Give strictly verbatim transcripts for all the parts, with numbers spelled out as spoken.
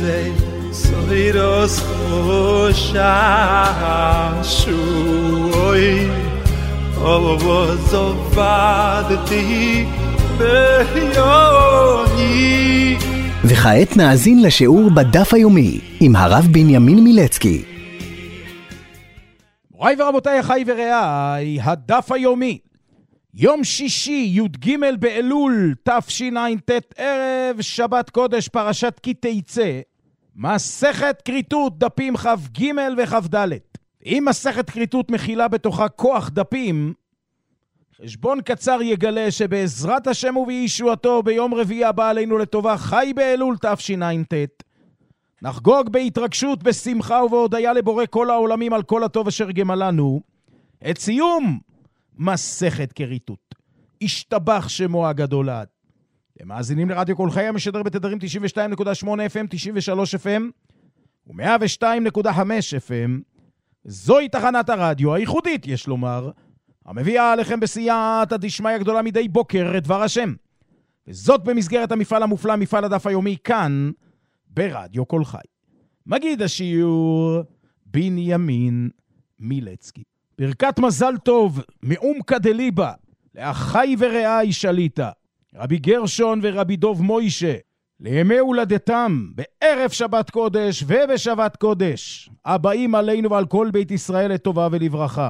Zeh Soiros Chosha Shuoi Ovo Zovadti Beyoni. וכעת נאזין לשיעור בדף היומי עם הרב בנימין מילצקי. מוריי ורבותיי, אחי ורעיי, הדף היומי, יום שישי, י"ג באלול, תשע"ט, ערב שבת קודש, פרשת כי תצא, מסכת כריתות, דפים כ"ג וכ"ד. אם מסכת כריתות מכילה בתוכה כוח דפים, חשבון קצר יגלה שבעזרת השם ובישועתו ביום רביעי הבא עלינו לטובה, חי באלול תשע"ט, נחגוג בהתרגשות, בשמחה ובהודיה לבורא כל העולמים על כל הטוב אשר גמל לנו, את סיום מסכת כריתות. השתבח שמו הגדול לעד. אתם מאזינים לרדיו כל חי, המשדר בתדרים תשעים ושתיים נקודה שמונה אף אם, תשעים ושלוש אף אם ו-מאה ושתיים נקודה חמש אף אם. זוהי תחנת הרדיו הייחודית, יש לומר, המביאה עליכם בסייעתא דשמיא גדולה מדי בוקר את דבר השם. וזאת במסגרת המפעל המופלא, מפעל הדף היומי, כאן ברדיו כל חי. מגיד השיעור בנימין מילצקי. ברכת מזל טוב מעומקא דליבא לאחי ורעיי שליטה, רבי גרשון ורבי דוב מוישה, לימי הולדתם בערב שבת קודש ובשבת קודש, הבאים עלינו ועל כל בית ישראל לטובה ולברכה.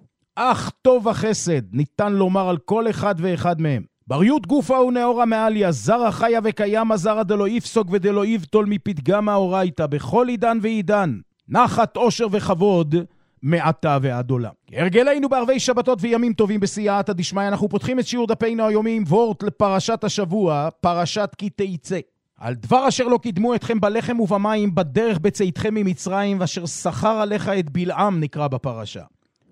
אך טוב החסד ניתן לומר על כל אחד ואחד מהם. בריות גופה ונאורה מעליה, זרע חיה וקיימה, זרע דלו יפסוק ודלו יבטול מפתגמה אורייתא, בכל עידן ועידן, נחת עושר וכבוד מעתה ועד עולם. כהרגלנו בערבי שבתות וימים טובים בסייעתא דשמיא, אנחנו פותחים את שיעור דפינו היומי עם וורט לפרשת השבוע, פרשת כי תצא. על דבר אשר לא קידמו אתכם בלחם ובמים בדרך בצאתכם ממצרים, ואשר שכר עליך את בלעם, נקרא בפרשה.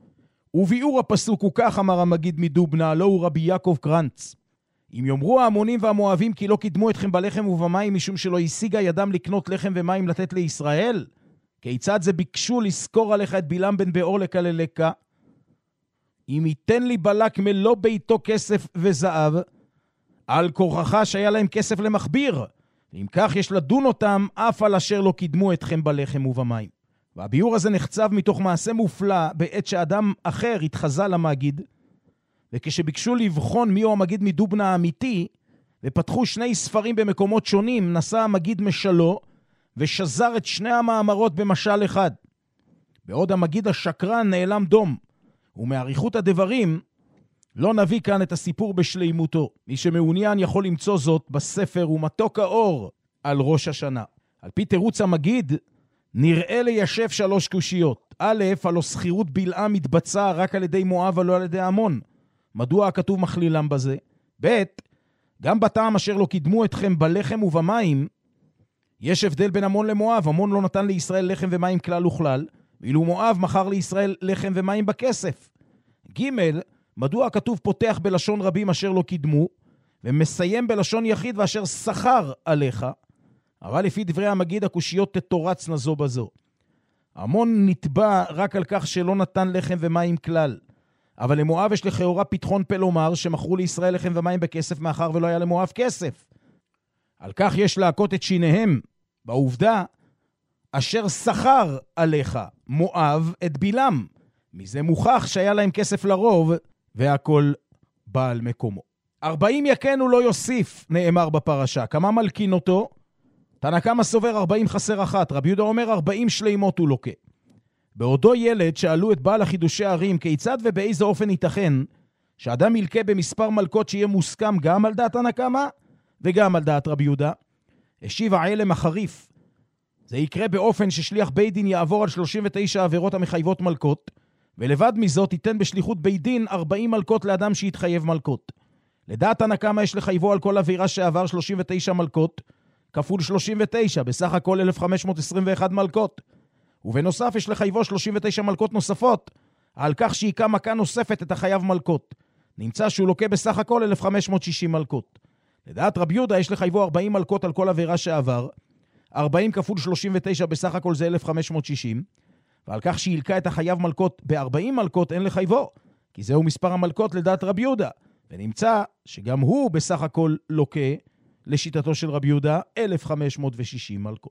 וביאור הפסוק הוא כך, אמר המגיד מדובנה, לא הוא רבי יעקב קרנץ: אם יאמרו ההמונים והמואבים כי לא קידמו אתכם בלחם ובמים משום שלא השיגה ידם לקנות לחם ומים לתת לישראל, כיצד זה ביקשו לזכור עליך את בלעם בן באור לקללך? אם ייתן לי בלק מלוא ביתו כסף וזהב, על כורחך שהיה להם כסף למחביר, ואם כך יש לדון אותם אף על אשר לא קידמו אתכם בלחם ובמים. והביאור הזה נחצב מתוך מעשה מופלא בעת שאדם אחר התחזה למגיד, וכשביקשו לבחון מיהו המגיד מדובנה האמיתי, ופתחו שני ספרים במקומות שונים, נשא המגיד משלו, ושזר את שני המאמרות במשל אחד. בעוד המגיד השקרן נעלם דום, ומעריכות הדברים לא נביא כאן את הסיפור בשלימותו. מי שמעוניין יכול למצוא זאת בספר ומתוק האור על ראש השנה. על פי תירוץ המגיד, נראה ליישב שלוש קושיות. א', הלא סחירות בלעם מתבצעה רק על ידי מואב ולא על ידי עמון. מדוע הכתוב מכלילם בזה? ב', גם בטעם אשר לא קידמו אתכם בלחם ובמים, יש הבדל בין עמון למואב. עמון לא נתן לישראל לחם ומים כלל וכלל, ואילו מואב מכר לישראל לחם ומים בכסף. ג', מדוע הכתוב פותח בלשון רבים אשר לא קידמו, ומסיים בלשון יחיד ואשר שכר עליך? אבל לפי דברי המגיד הקושיות תתורצנה זו בזו. עמון נתבע רק על כך שלא נתן לחם ומים כלל, אבל למואב יש לכאורה פתחון פה לומר שמכרו לישראל לחם ומים בכסף מאחר ולא היה למואב כסף. על כך יש להכות את שיניהם בעובדה אשר שכר עליך מואב את בלעם. מזה מוכח שהיה להם כסף לרוב והכל בא על מקומו. ארבעים יקנו לא יוסיף, נאמר בפרשה. כמה מלכין אותו? תנא קמא סובר ארבעים חסר אחת, רבי יהודה אומר ארבעים שלימות הוא לוקה. בעודו ילד שאלו את בעל החידושי ערים כיצד ובאיזה אופן ייתכן שאדם ילקה במספר מלכות שיהיה מוסכם גם על דעת תנא קמא וגם על דעת רבי יהודה, השיב העלם החריף: זה יקרה באופן ששליח בית דין יעבור על שלושים ותשע עבירות המחייבות מלכות, ולבד מזאת ייתן בשליחות בית דין ארבעים מלכות לאדם שיתחייב מלכות. לדעת תנא קמא יש לחייבו על כל עבירה שעבר שלושים ותשע מלכות כפול שלושים ותשע, בסך הכל אלף חמש מאות עשרים ואחת מלכות. ובנוסף יש לחייבו שלושים ותשע מלכות נוספות על כך שהיכה מכה נוספת את החייב מלכות. נמצא שהוא לוקה בסך הכל אלף חמש מאות שישים מלכות. לדעת רבי יהודה יש לחייבו ארבעים מלכות על כל עבירה שעבר, ארבעים כפול שלושים ותשע בסך הכל זה אלף חמש מאות שישים, ועל כך שהילקה את החייב מלכות ב-ארבעים מלכות אין לחייבו, כי זהו מספר המלכות לדעת רבי יהודה, ונמצא שגם הוא בסך הכל לוקה לשיטתו של רבי יהודה אלף חמש מאות ושישים מלכות.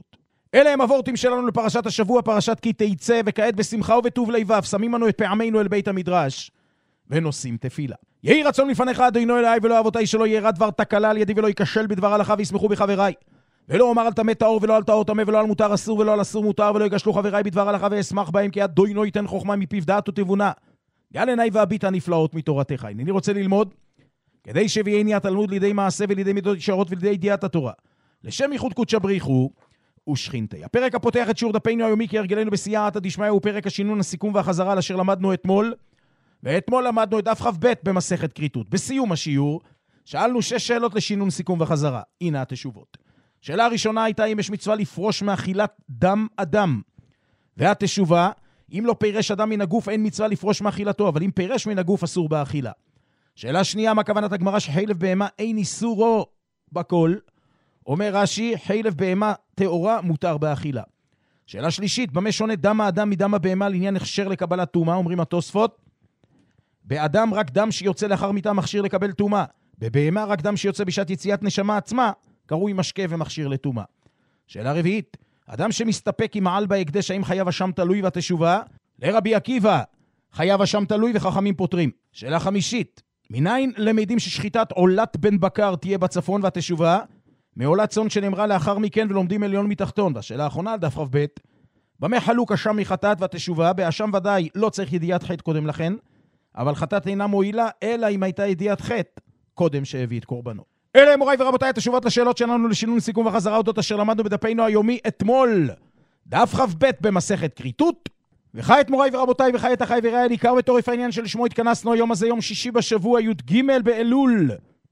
אלה הם הוורטים שלנו לפרשת השבוע, פרשת כי תצא, וכעת בשמחה ובטוב לבב, שמים לנו את פעמינו אל בית המדרש, ונושאים תפילה. יהי רצון לפניך, אדוני אלוהי ולא אבותיי, שלא ירא דבר תקלה על ידי ולא ייכשל בדבר הלכה וישמחו בחבריי. ולא אומר על טמא טהור ולא על טהור טמא ולא על מותר אסור ולא על אסור מותר, ולא יגשלו חבריי בדבר הלכה ואשמח בהם, כי אדוני ייתן חוכמה מפיו דעת ותבונה. גל עיניי ואביט הנפלאות מתורתך. אני רוצה ללמוד כדי שביעני התלמוד לידי מעשה ולידי מידות ישרות ולידי ידיעת התורה. לשם ייחוד קודשא בריחו ושכינתי. הפרק הפותח את שיעור דפנו היומי כהרגלנו בסייעתא דשמיא הוא פרק השינון, הסיכום והחזרה אשר למדנו אתמול. ואתמול למדנו את דף כ"ב במסכת כריתות. בסיום השיעור שאלנו שש שאלות לשינון, סיכום וחזרה. הנה התשובות. שאלה הראשונה הייתה אם יש מצווה לפרוש מאכילת דם אדם. והתשובה, אם לא פירש אדם מן הגוף אין מצווה לפרוש מאכילתו, אבל אם פירש מן הגוף אסור באכילה. שאלה שנייה, מה כוונת הגמרא שחלב בהמה אין איסורו בכל? אומר רש"י, חלב בהמה טהורה מותר באכילה. שאלה שלישית, במה שונה דם האדם מדם הבהמה לעניין הכשר לקבלת טומאה? אומרים התוספות, באדם רק דם שיוצא לאחר מיתה מכשיר לקבל טומאה, בבהמה רק דם שיוצא בשעת יציאת נשמה עצמה קרוי משקה ומכשיר לטומאה. שאלה רביעית, אדם שמסתפק עם מעל בהקדש האם חייב אשם תלוי? והתשובה, לרבי עקיבא חייב אשם תלוי וחכמים פותרים. שאלה חמישית, מניין למדים ששחיטת עולת בן בקר תהיה בצפון? והתשובה, מעולת צאן שנאמרה לאחר מכן ולומדים עליון מתחתון. והשאלה האחרונה על דף כ"ב, במה חלוק אשם מחטאת? והתשובה, באשם ודאי לא צריך ידיעת חטא קודם לכן, אבל חטאת אינה מועילה אלא אם הייתה ידיעת חטא קודם שהביא את קורבנו. אלה הם מוריי ורבותיי התשובות לשאלות שלנו לשינון, סיכום וחזרה אודות אשר למדנו בדפנו היומי אתמול, דף כ"ב במסכת כריתות. וכעת מוריי ורבותיי וכעת אחי ורעי, עיקר וטורף העניין שלשמו התכנסנו היום הזה, יום שישי בשבוע י"ג באלול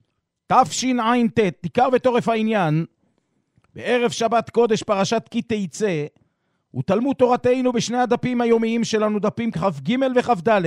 תשע"ט. עיקר וטורף העניין בערב שבת קודש פרשת כי תצא הוא תלמוד תורתנו בשני הדפים היומיים שלנו, דפים כ"ג וכ"ד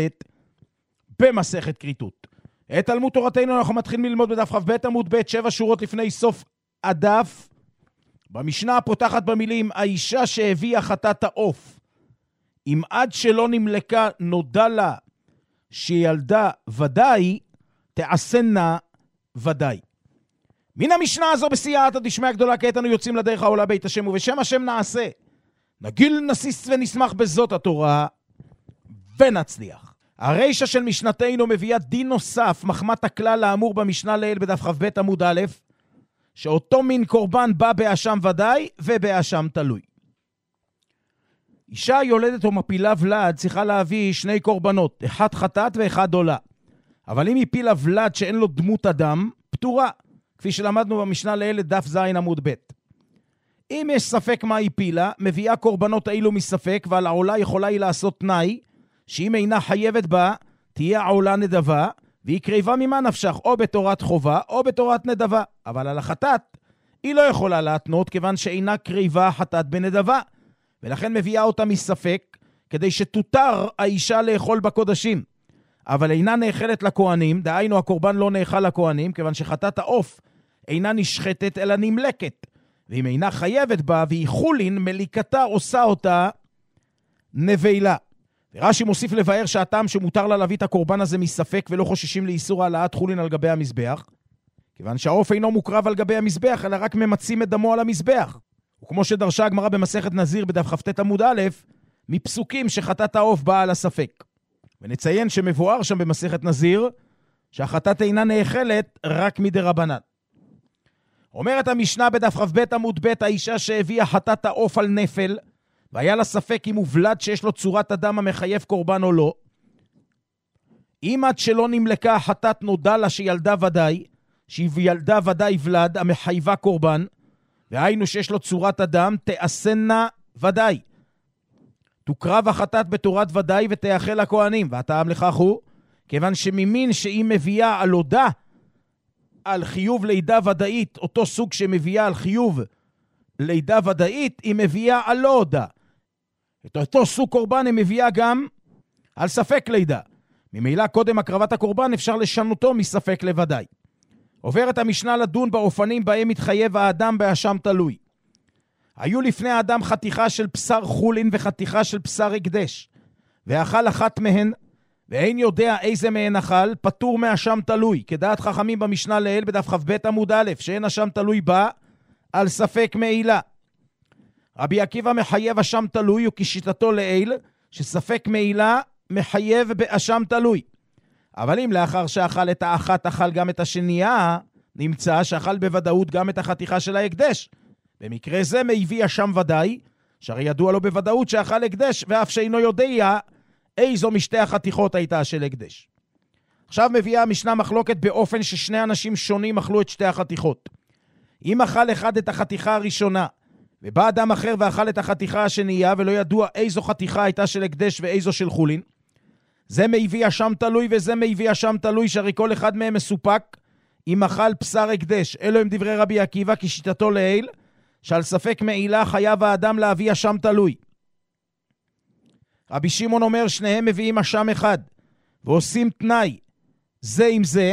במסכת כריתות. את תלמוד תורתנו אנחנו מתחילים ללמוד בדף כ"ב עמוד ב', שבע שורות לפני סוף הדף. במשנה הפותחת במילים, האישה שהביאה חטאת העוף, אם עד שלא נמלקה נודע לה שילדה ודאי, תעשנה ודאי. מן המשנה הזו בסייעתא דשמיא גדולה, כעת אנו יוצאים לדרך העולה בית השם, ובשם השם נעשה. נגיל נסיס ונשמח בזאת התורה, ונצליח. הרישה של משנתנו מביאה דין נוסף, מחמת הכלל האמור במשנה לעיל בדף כ"ב עמוד א', שאותו מין קורבן בא באשם ודאי ובאשם תלוי. אישה יולדת או מפילה ולד צריכה להביא שני קורבנות, אחד חטאת ואחד עולה. אבל אם היא פילה ולד שאין לו דמות אדם, פטורה, כפי שלמדנו במשנה לעיל דף ז' עמוד ב'. אם יש ספק מה היא פילה, מביאה קורבנות האלו מספק, ועל העולה יכולה היא לעשות תנאי, שאם אינה חייבת בה, תהיה העולה נדבה, והיא קריבה ממה נפשך, או בתורת חובה, או בתורת נדבה. אבל על החטאת, היא לא יכולה להתנות, כיוון שאינה קריבה חטאת בנדבה. ולכן מביאה אותה מספק, כדי שתותר האישה לאכול בקודשים. אבל אינה נאכלת לכהנים, דהיינו הקורבן לא נאכל לכהנים, כיוון שחטאת העוף אינה נשחטת, אלא נמלקת. ואם אינה חייבת בה, והיא חולין, מליקתה עושה אותה נבלה. ורש"י מוסיף לבאר שהטעם שמותר לה להביא את הקורבן הזה מספק ולא חוששים לאיסור העלאת חולין על גבי המזבח, כיוון שהעוף אינו מוקרב על גבי המזבח, אלא רק ממצים את דמו על המזבח. וכמו שדרשה הגמרא במסכת נזיר בדף כ"ט עמוד א', מפסוקים שחטאת העוף באה על הספק. ונציין שמבואר שם במסכת נזיר, שהחטאת אינה נאכלת רק מדרבנן. אומרת המשנה בדף כ"ב עמוד ב', האישה שהביאה חטאת העוף על נפל, והיה לה ספק אם הוא ולד שיש לו צורת אדם המחייב קורבן או לא. אם עד שלא נמלקה החטאת נודע לה שילדה ודאי, שהיא ילדה ודאי ולד המחייבה קורבן, והיינו שיש לו צורת אדם, תעשנה ודאי. תוקרב החטאת בתורת ודאי ותאכל לכהנים. והטעם לכך הוא, כיוון שממין שהיא מביאה על הודע, על חיוב לידה ודאית, אותו סוג שמביאה על חיוב לידה ודאית, היא מביאה על לא הודע. את אותו סוג קורבן היא מביאה גם על ספק לידה. ממילא קודם הקרבת הקורבן אפשר לשנותו מספק לוודאי. עוברת המשנה לדון באופנים בהם מתחייב האדם באשם תלוי. היו לפני האדם חתיכה של בשר חולין וחתיכה של בשר הקדש, ואכל אחת מהן, ואין יודע איזה מהן אכל, פטור מאשם תלוי, כדעת חכמים במשנה לעיל בדף כ"ב עמוד א', שאין אשם תלוי בה על ספק מעילה. רבי עקיבא מחייב אשם תלוי, וכשיטתו לעיל, שספק מעילה מחייב באשם תלוי. אבל אם לאחר שאכל את האחת אכל גם את השנייה, נמצא שאכל בוודאות גם את החתיכה של ההקדש. במקרה זה מביא אשם ודאי, שהרי ידוע לו בוודאות שאכל הקדש, ואף שאינו יודע איזו משתי החתיכות הייתה של הקדש. עכשיו מביאה המשנה מחלוקת באופן ששני אנשים שונים אכלו את שתי החתיכות. אם אכל אחד את החתיכה הראשונה, ובא אדם אחר ואכל את החתיכה השנייה, ולא ידוע איזו חתיכה הייתה של הקדש ואיזו של חולין, זה מביא אשם תלוי וזה מביא אשם תלוי, שהרי כל אחד מהם מסופק אם אכל בשר הקדש. אלו הם דברי רבי עקיבא, כי שיטתו לעיל, שעל ספק מעילה חייב האדם להביא אשם תלוי. רבי שמעון אומר שניהם מביאים אשם אחד, ועושים תנאי זה עם זה,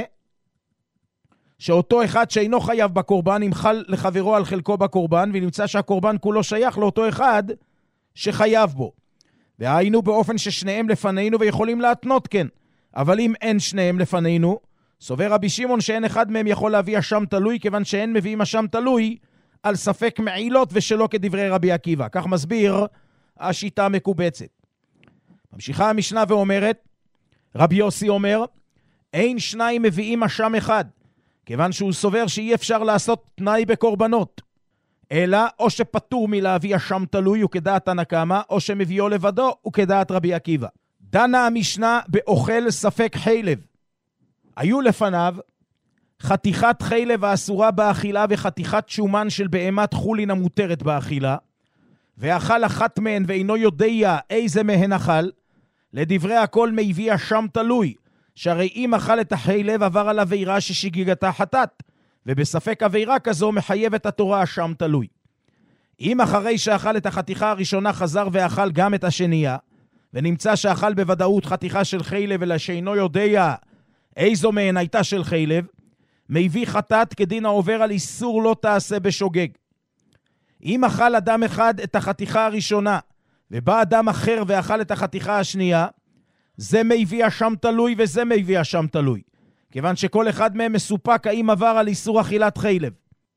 שאותו אחד שאינו חייב בקורבן ימחל לחברו על חלקו בקורבן, ונמצא שהקורבן כולו שייך לאותו אחד שחייב בו. והיינו באופן ששניהם לפנינו ויכולים להתנות כן. אבל אם אין שניהם לפנינו, סובר רבי שמעון שאין אחד מהם יכול להביא אשם תלוי, כיוון שאין מביאים אשם תלוי על ספק מעילות ושלא כדברי רבי עקיבא. כך מסביר השיטה המקובצת. ממשיכה המשנה ואומרת, רבי יוסי אומר, אין שניים מביאים אשם אחד, כיוון שהוא סובר שאי אפשר לעשות תנאי בקורבנות, אלא או שפטור מלהביא אשם תלוי וכדעת תנא קמא, או שמביאו לבדו וכדעת רבי עקיבא. דנה המשנה באוכל ספק חילב. היו לפניו חתיכת חילב האסורה באכילה וחתיכת שומן של בהמת חולין המותרת באכילה, ואכל אחת מהן ואינו יודע איזה מהן אכל, לדברי הכל מביא אשם תלוי, שהרי אם אכל את החילב עבר על עבירה ששגיגתה חטאת, ובספק עבירה כזו מחייבת התורה אשם תלוי. אם אחרי שאכל את החתיכה הראשונה חזר ואכל גם את השנייה, ונמצא שאכל בוודאות חתיכה של חילב אלא שאינו יודע איזו מהן הייתה של חילב, מביא חטאת כדין העובר על איסור לא תעשה בשוגג. אם אכל אדם אחד את החתיכה הראשונה, ובא אדם אחר ואכל את החתיכה השנייה, זה מביא אשם תלוי וזה מביא אשם תלוי, כיוון שכל אחד מהם מסופק האם עבר על איסור אכילת חילב.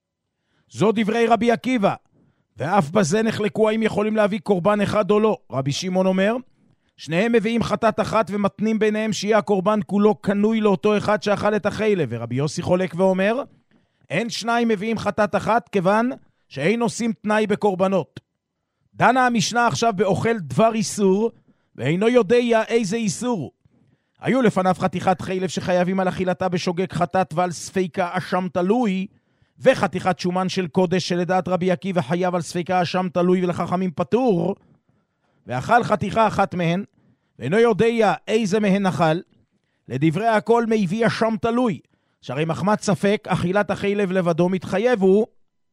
זו דברי רבי עקיבא, ואף בזה נחלקו האם יכולים להביא קורבן אחד או לא. רבי שמעון אומר, שניהם מביאים חטאת אחת ומתנים ביניהם שיהיה הקורבן כולו קנוי לאותו אחד שאכל את החילב. ורבי יוסי חולק ואומר, אין שניים מביאים חטאת אחת, כיוון שאין עושים תנאי בקורבנות. דנה המשנה עכשיו באוכל דבר איסור, ואינו יודע איזה איסור. היו לפניו חתיכת חילב שחייבים על אכילתה בשוגג חטאת ועל ספיקה אשם תלוי, וחתיכת שומן של קודש שלדעת רבי עקיבא חייב על ספיקה אשם תלוי ולחכמים פטור, ואכל חתיכה אחת מהן, ואינו יודע איזה מהן אכל, לדברי הכל מביא אשם תלוי, שהרי מחמת ספק אכילת החילב לבדו מתחייבו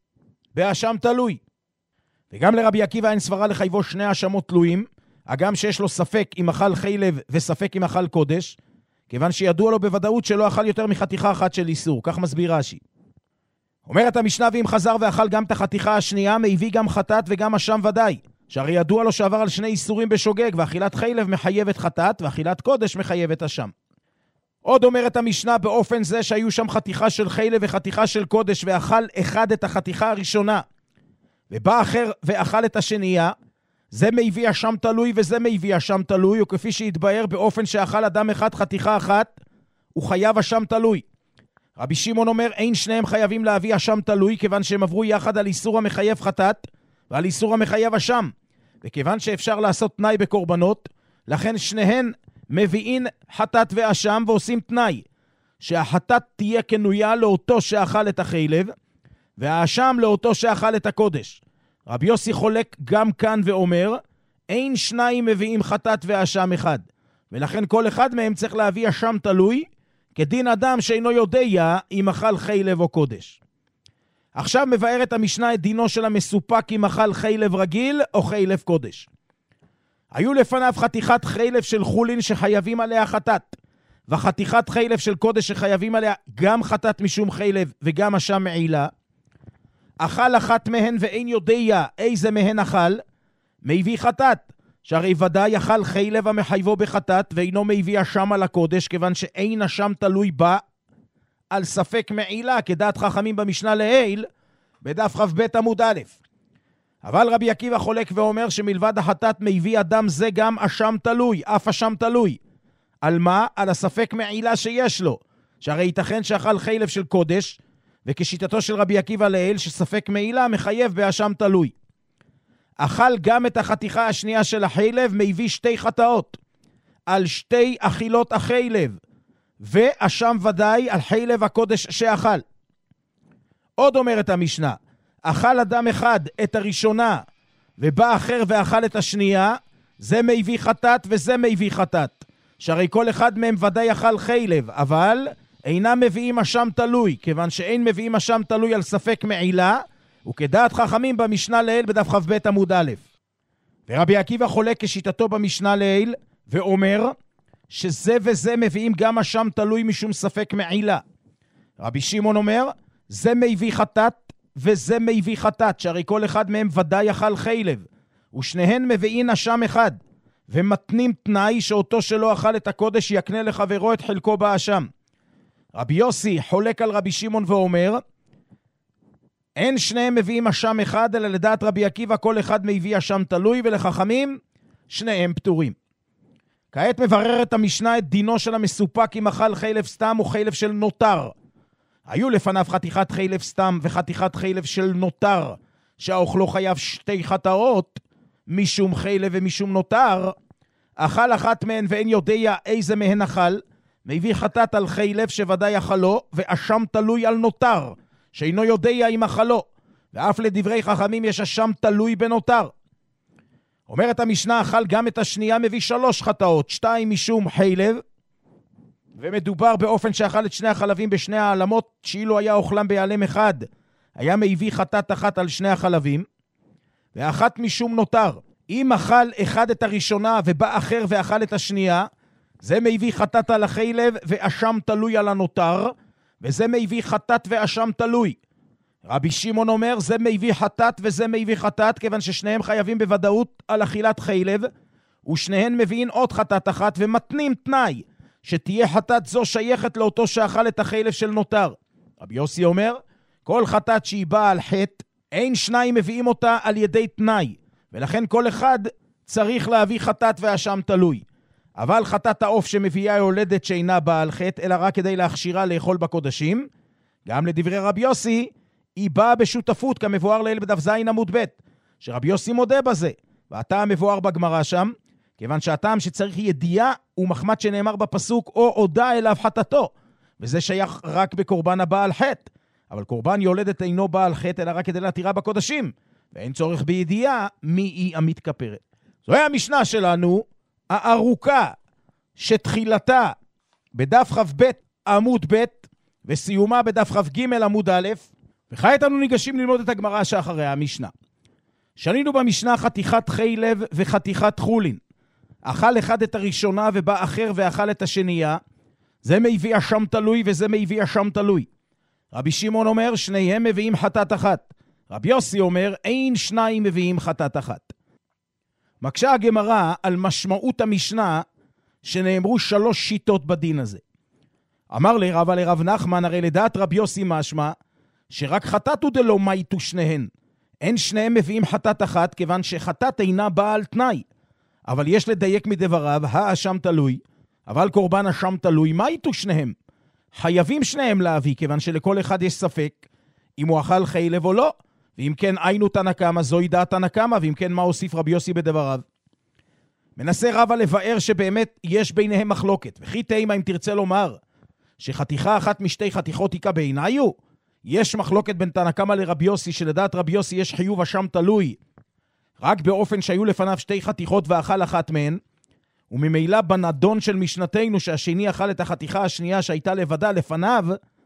באשם תלוי. וגם לרבי עקיבא אין סברה לחייבו שני אשמות תלויים, הגם שיש לו ספק אם אכל חילב וספק אם אכל קודש, כיוון שידוע לו בוודאות שלא אכל יותר מחתיכה אחת של איסור. כך מסביר רש"י. אומרת המשנה, ואם חזר ואכל גם את החתיכה השנייה, מביא גם חטאת וגם אשם ודאי, שהרי ידוע לו שעבר על שני איסורים בשוגג, ואכילת חילב מחייבת חטאת ואכילת קודש מחייבת אשם. עוד אומרת המשנה באופן זה שהיו שם חתיכה של חילב וחתיכה של קודש, ואכל אחד את החתיכה הראשונה, ובא אחר ואכל את השנייה, זה מביא אשם תלוי וזה מביא אשם תלוי, וכפי שהתבאר באופן שאכל אדם אחד חתיכה אחת, הוא חייב אשם תלוי. רבי שמעון אומר, אין שניהם חייבים להביא אשם תלוי, כיוון שהם עברו יחד על איסור המחייב חטאת, ועל איסור המחייב אשם. וכיוון שאפשר לעשות תנאי בקורבנות, לכן שניהם מביאים חטאת ואשם ועושים תנאי, שהחטאת תהיה כנויה לאותו שאכל את החילב, והאשם לאותו שאכל את הקודש. רבי יוסי חולק גם כאן ואומר, אין שניים מביאים חטאת ואשם אחד, ולכן כל אחד מהם צריך להביא אשם תלוי, כדין אדם שאינו יודע אם אכל חילב או קודש. עכשיו מבארת המשנה את דינו של המסופק אם אכל חילב רגיל או חילב קודש. היו לפניו חתיכת חילב של חולין שחייבים עליה חטאת, וחתיכת חילב של קודש שחייבים עליה גם חטאת משום חילב וגם אשם מעילה. אכל אחת מהן ואין יודע איזה מהן אכל, מביא חטאת, שהרי ודאי אכל חילב המחייבו בחטאת, ואינו מביא אשם על הקודש, כיוון שאין אשם תלוי בה על ספק מעילה, כדעת חכמים במשנה לעיל, בדף חב בית עמוד א'. אבל רבי עקיבא חולק ואומר שמלבד החטאת מביא אדם זה גם אשם תלוי, אף אשם תלוי. על מה? על הספק מעילה שיש לו. שהרי ייתכן שאכל חילב של קודש, וכשיטתו של רבי עקיבא לעיל שספק מעילה מחייב באשם תלוי. אכל גם את החתיכה השנייה של החילב, מביא שתי חטאות. על שתי אכילות החילב, ואשם ודאי על חילב הקודש שאכל. עוד אומרת המשנה, אכל אדם אחד את הראשונה, ובא אחר ואכל את השנייה, זה מביא חטאת וזה מביא חטאת. שהרי כל אחד מהם ודאי אכל חילב, אבל אינם מביאים אשם תלוי, כיוון שאין מביאים אשם תלוי על ספק מעילה, וכדעת חכמים במשנה לעיל בדף חב עמוד א'. ורבי עקיבא חולק כשיטתו במשנה לעיל, ואומר שזה וזה מביאים גם אשם תלוי משום ספק מעילה. רבי שמעון אומר, זה מביא חטאת וזה מביא חטאת, שהרי כל אחד מהם ודאי אכל חילב, ושניהן מביאים אשם אחד, ומתנים תנאי שאותו שלא אכל את הקודש יקנה לחברו את חלקו באשם. רבי יוסי חולק על רבי שמעון ואומר, אין שניהם מביאים אשם אחד, אלא לדעת רבי עקיבא כל אחד מביא אשם תלוי, ולחכמים שניהם פטורים. כעת מבררת המשנה את דינו של המסופק אם אכל חילב סתם או חילב של נותר. היו לפניו חתיכת חילב סתם וחתיכת חילב של נותר, שהאוכלו חייב שתי חטאות, משום חילב ומשום נותר. אכל אחת מהן ואין יודע איזה מהן אכל, מביא חטאת על חילב שוודאי אכלו, ואשם תלוי על נותר, שאינו יודע אם אכלו, ואף לדברי חכמים יש אשם תלוי בנותר. אומרת המשנה, אכל גם את השנייה, מביא שלוש חטאות, שתיים משום חילב, ומדובר באופן שאכל את שני החלבים בשני העלמות, שאילו היה אוכלם בעלם אחד, היה מביא חטאת אחת על שני החלבים, ואחת משום נותר. אם אכל אחד את הראשונה ובא אחר ואכל את השנייה, זה מביא חטאת על החילב ואשם תלוי על הנותר, וזה מביא חטאת ואשם תלוי. רבי שמעון אומר, זה מביא חטאת וזה מביא חטאת, כיוון ששניהם חייבים בוודאות על אכילת חילב, ושניהם מביאים עוד חטאת אחת ומתנים תנאי, שתהיה חטאת זו שייכת לאותו שאכל את החילב של נותר. רבי יוסי אומר, כל חטאת שהיא באה על חטא, אין שניים מביאים אותה על ידי תנאי, ולכן כל אחד צריך להביא חטאת ואשם תלוי. אבל חטאת העוף שמביאה יולדת שאינה באה על חטא, אלא רק כדי להכשירה לאכול בקודשים, גם לדברי רבי יוסי, היא באה בשותפות, כמבואר לעיל בדף זין עמוד ב', שרבי יוסי מודה בזה, והטעם מבואר בגמרא שם, כיוון שהטעם שצריך ידיעה הוא מחמת שנאמר בפסוק, או הודע אליו חטאתו, וזה שייך רק בקורבן הבא על חטא, אבל קורבן יולדת אינו בא על חטא, אלא רק כדי להתירה בקודשים, ואין צורך בידיעה מי היא המתכפרת. זוהי המשנה שלנו, הארוכה, שתחילתה בדף חב עמוד ב' וסיומה בדף חג עמוד א', וכעת אנו ניגשים ללמוד את הגמרא שאחרי המשנה. שנינו במשנה חתיכת חילב וחתיכת חולין. אכל אחד את הראשונה ובא אחר ואכל את השנייה, זה מביא אשם תלוי וזה מביא אשם תלוי. רבי שמעון אומר, שניהם מביאים חטאת אחת. רבי יוסי אומר, אין שניים מביאים חטאת אחת. מקשה הגמרא על משמעות המשנה שנאמרו שלוש שיטות בדין הזה. אמר לי רבא לרב נחמן, הרי לדעת רבי יוסי משמע, שרק חטאת הוא דלא מייתו שניהן. אין שניהם מביאים חטאת אחת, כיוון שחטאת אינה באה על תנאי. אבל יש לדייק מדבריו, האשם תלוי, אבל קורבן אשם תלוי, מייתו שניהם. חייבים שניהם להביא, כיוון שלכל אחד יש ספק, אם הוא אכל חילב או לא, ואם כן היינו תנא קמא, זוהי דעת תנא קמא, ואם כן מה הוסיף רבי יוסי בדבריו. מנסה רבא לבאר שבאמת יש ביניהם מחלוקת, וכי תימה אם תרצה לומר, שחתיכה אחת משתי חתיכות היכה בעיניו, יש מחלוקת בין תנא קמא לרבי יוסי, שלדעת רבי יוסי יש חיוב אשם תלוי, רק באופן שהיו לפניו שתי חתיכות ואכל אחת מהן, וממילא בנדון של משנתנו שהשני אכל את החתיכה השנייה שהייתה לבדה לפניו,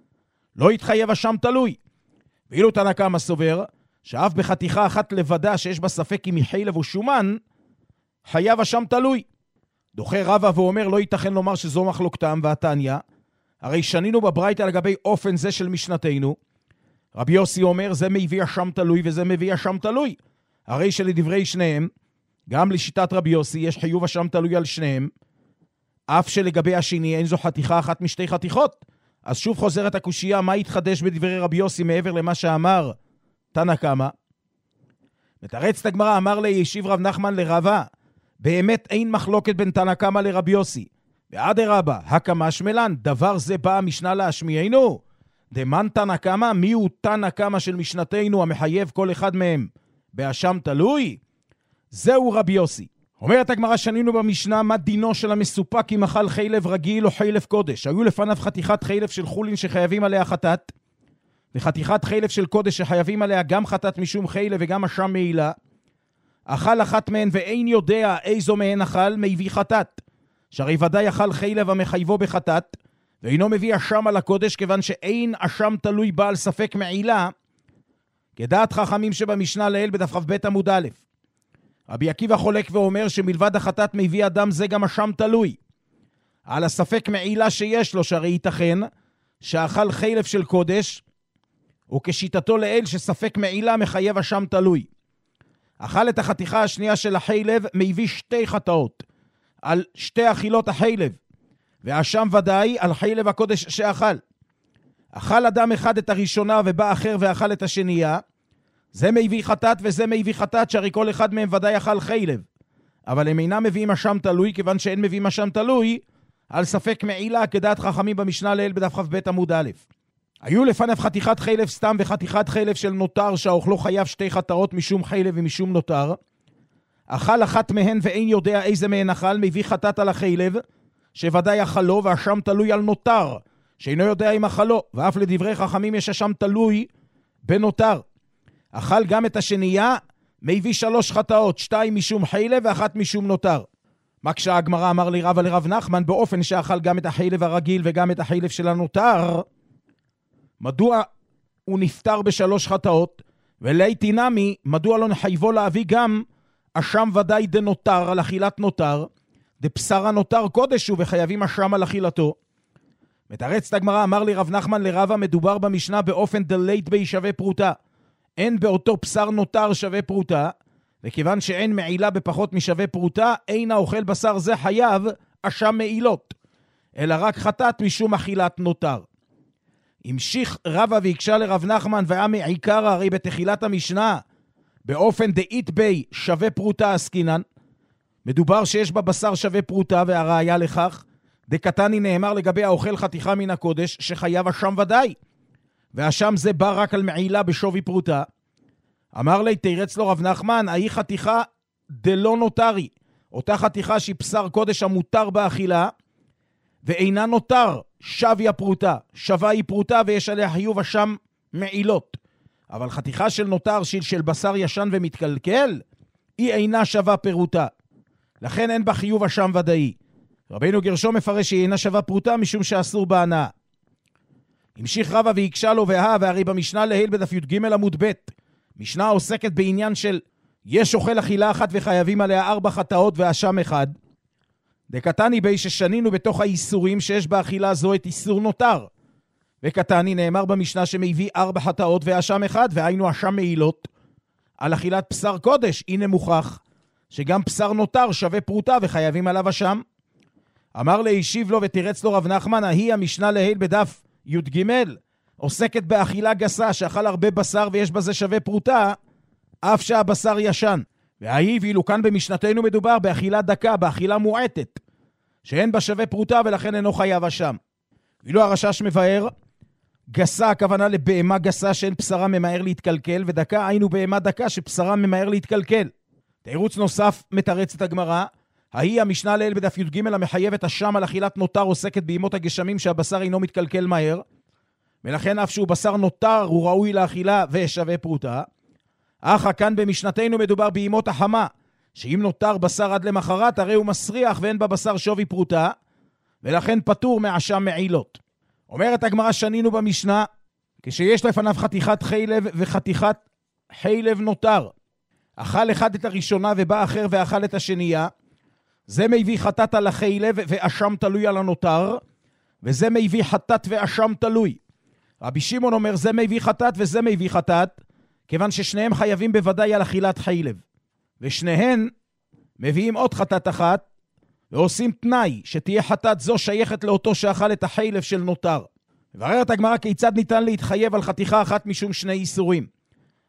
לא יתחייב אשם תלוי. ואילו תנא קמא סובר, שאף בחתיכה אחת לבדה שיש בה ספק אם היא חילב או שומן, חייב אשם תלוי. דוחה רבא ואומר, לא ייתכן לומר שזו מחלוקתם והתניא, הרי שנינו בברייתא לגבי אופן זה של משנתנו. רבי יוסי אומר, זה מביא אשם תלוי וזה מביא אשם תלוי. הרי שלדברי שניהם, גם לשיטת רבי יוסי יש חיוב אשם תלוי על שניהם, אף שלגבי השני אין זו חתיכה אחת משתי חתיכות. אז שוב חוזרת הקושייה, מה יתחדש בדברי רבי יוסי מעבר למה שאמר תנא קמא? מתרץ את הגמרא, אמר לי, ישיב רב נחמן לרבה, באמת אין מחלוקת בין תנא קמא לרבי יוסי. ואדרבה, הקמא שמלן, דבר זה בא המשנה להשמיענו. דמן תנא קמא, מי הוא תנא קמא של משנתנו המחייב כל אחד מהם באשם תלוי? זהו רבי יוסי. אומרת הגמרא, שנינו במשנה, מה דינו של המסופק אם אכל חילב רגיל או חילב קודש? היו לפניו חתיכת חילב של חולין שחייבים עליה חטאת, וחתיכת חילב של קודש שחייבים עליה גם חטאת משום חילב וגם אשם מעילה. אכל אחת מהן ואין יודע איזו מהן אכל, מביא חטאת. שהרי ודאי אכל חילב המחייבו בחטאת, ואינו מביא אשם על הקודש, כיוון שאין אשם תלוי בעל ספק מעילה, כדעת חכמים שבמשנה לעיל בדף כ"ב עמוד א'. רבי עקיבא חולק ואומר שמלבד החטאת מביא אדם זה גם אשם תלוי. על הספק מעילה שיש לו, שהרי ייתכן שאכל חילב של קודש, וכשיטתו לעיל שספק מעילה מחייב אשם תלוי. אכל את החתיכה השנייה של החילב, מביא שתי חטאות על שתי אכילות החילב, והאשם ודאי על חילב הקודש שאכל. אכל אדם אחד את הראשונה ובא אחר ואכל את השנייה, זה מביא חטאת וזה מביא חטאת, שהרי כל אחד מהם ודאי אכל חילב, אבל הם אינם מביאים אשם תלוי, כיוון שאין מביאים אשם תלוי על ספק מעילה, כדעת חכמים במשנה לעיל בדף כ"ב עמוד א'. היו לפניו חתיכת חילב סתם וחתיכת חילב של נותר, שהאוכלו חייב שתי חטאות משום חילב ומשום נותר. אכל אחת מהן ואין יודע איזה מהן אכל, מביא חטאת על החילב שוודאי אכלו, והאשם תלוי על נותר שאינו יודע אם אכלו, ואף לדברי חכמים יש אשם תלוי בנותר. אכל גם את השנייה, מביא שלוש חטאות, שתיים משום חילב ואחת משום נותר. מקשה הגמרא, אמר לי רבא לרב נחמן, באופן שאכל גם את החילב הרגיל וגם את החילב של הנותר, מדוע הוא נפטר בשלוש חטאות? ולהיתי נמי, מדוע לא נחייבו להביא גם אשם ודאי דנותר על אכילת נותר, דבשר הנותר קודש הוא וחייבים אשם על אכילתו. מתרץ את הגמרא, אמר לי רב נחמן לרבא, מדובר במשנה באופן דלית בי שווה פרוטה. אין באותו בשר נותר שווה פרוטה, וכיוון שאין מעילה בפחות משווה פרוטה, אין האוכל בשר זה חייב אשם מעילות, אלא רק חטאת משום אכילת נותר. המשיך רבא ויקשה לרב נחמן, והיה מעיקר הרי בתחילת המשנה, באופן דאית בי שווה פרוטה עסקינן, מדובר שיש בבשר שווה פרוטה, והראיה לכך, דקתני נאמר לגבי האוכל חתיכה מן הקודש, שחייב אשם ודאי, והשם זה בא רק על מעילה בשווי פרוטה. אמר לי, תירץ לו רב נחמן, ההיא חתיכה דלא נותרי, אותה חתיכה שהיא בשר קודש המותר באכילה, ואינה נותר, שווה הפרוטה, שווה היא פרוטה ויש עליה חיוב אשם מעילות. אבל חתיכה של נותר של, של בשר ישן ומתקלקל, היא אינה שווה פרוטה. לכן אין בה חיוב אשם ודאי. רבינו גרשום מפרש שהיא אינה שווה פרוטה משום שאסור בהנאה. המשיך רבא ויקשה לו והה, והרי במשנה לעיל בדף י"ג עמוד ב', משנה עוסקת בעניין של יש אוכל אכילה אחת וחייבים עליה ארבע חטאות ואשם אחד. דקתני בי ששנינו בתוך האיסורים שיש באכילה זו את איסור נותר. וקתני נאמר במשנה שמביא ארבע חטאות ואשם אחד, והיינו אשם מעילות. על אכילת בשר קודש, הנה מוכח שגם בשר נותר שווה פרוטה וחייבים עליו אשם. אמר להשיב לו ותירץ לו רב נחמן, ההיא המשנה לעיל בדף י"ג עוסקת באכילה גסה שאכל הרבה בשר ויש בזה שווה פרוטה, אף שהבשר ישן. וההיא, ואילו כאן במשנתנו מדובר באכילה דקה, באכילה מועטת, שאין בה שווה פרוטה ולכן אינו חייב אשם. ואילו הרשש מבאר, גסה הכוונה לבהמה גסה שאין בשרה ממהר להתקלקל, ודקה היינו בהמה דקה שבשרה ממהר להתקלקל. תירוץ נוסף מתרץ את הגמרא, ההיא המשנה לעיל בדף י"ג המחייבת אשם על אכילת נותר עוסקת בימות הגשמים שהבשר אינו מתקלקל מהר, ולכן אף שהוא בשר נותר הוא ראוי לאכילה ושווה פרוטה. אך כאן במשנתנו מדובר בימות החמה, שאם נותר בשר עד למחרת הרי הוא מסריח ואין בבשר שווי פרוטה, ולכן פטור מאשם מעילות. אומרת הגמרא, שנינו במשנה, כשיש לפניו חתיכת חילב וחתיכת חילב נותר, אכל אחד את הראשונה ובא אחר ואכל את השנייה, זה מביא חטאת על החילב ואשם תלוי על הנותר, וזה מביא חטאת ואשם תלוי. רבי שמעון אומר זה מביא חטאת וזה מביא חטאת, כיוון ששניהם חייבים בוודאי על אכילת חילב, ושניהם מביאים עוד חטאת אחת, ועושים תנאי שתהיה חטאת זו שייכת לאותו שאכל את החילב של נותר. ובררת הגמרא כיצד ניתן להתחייב על חתיכה אחת משום שני איסורים.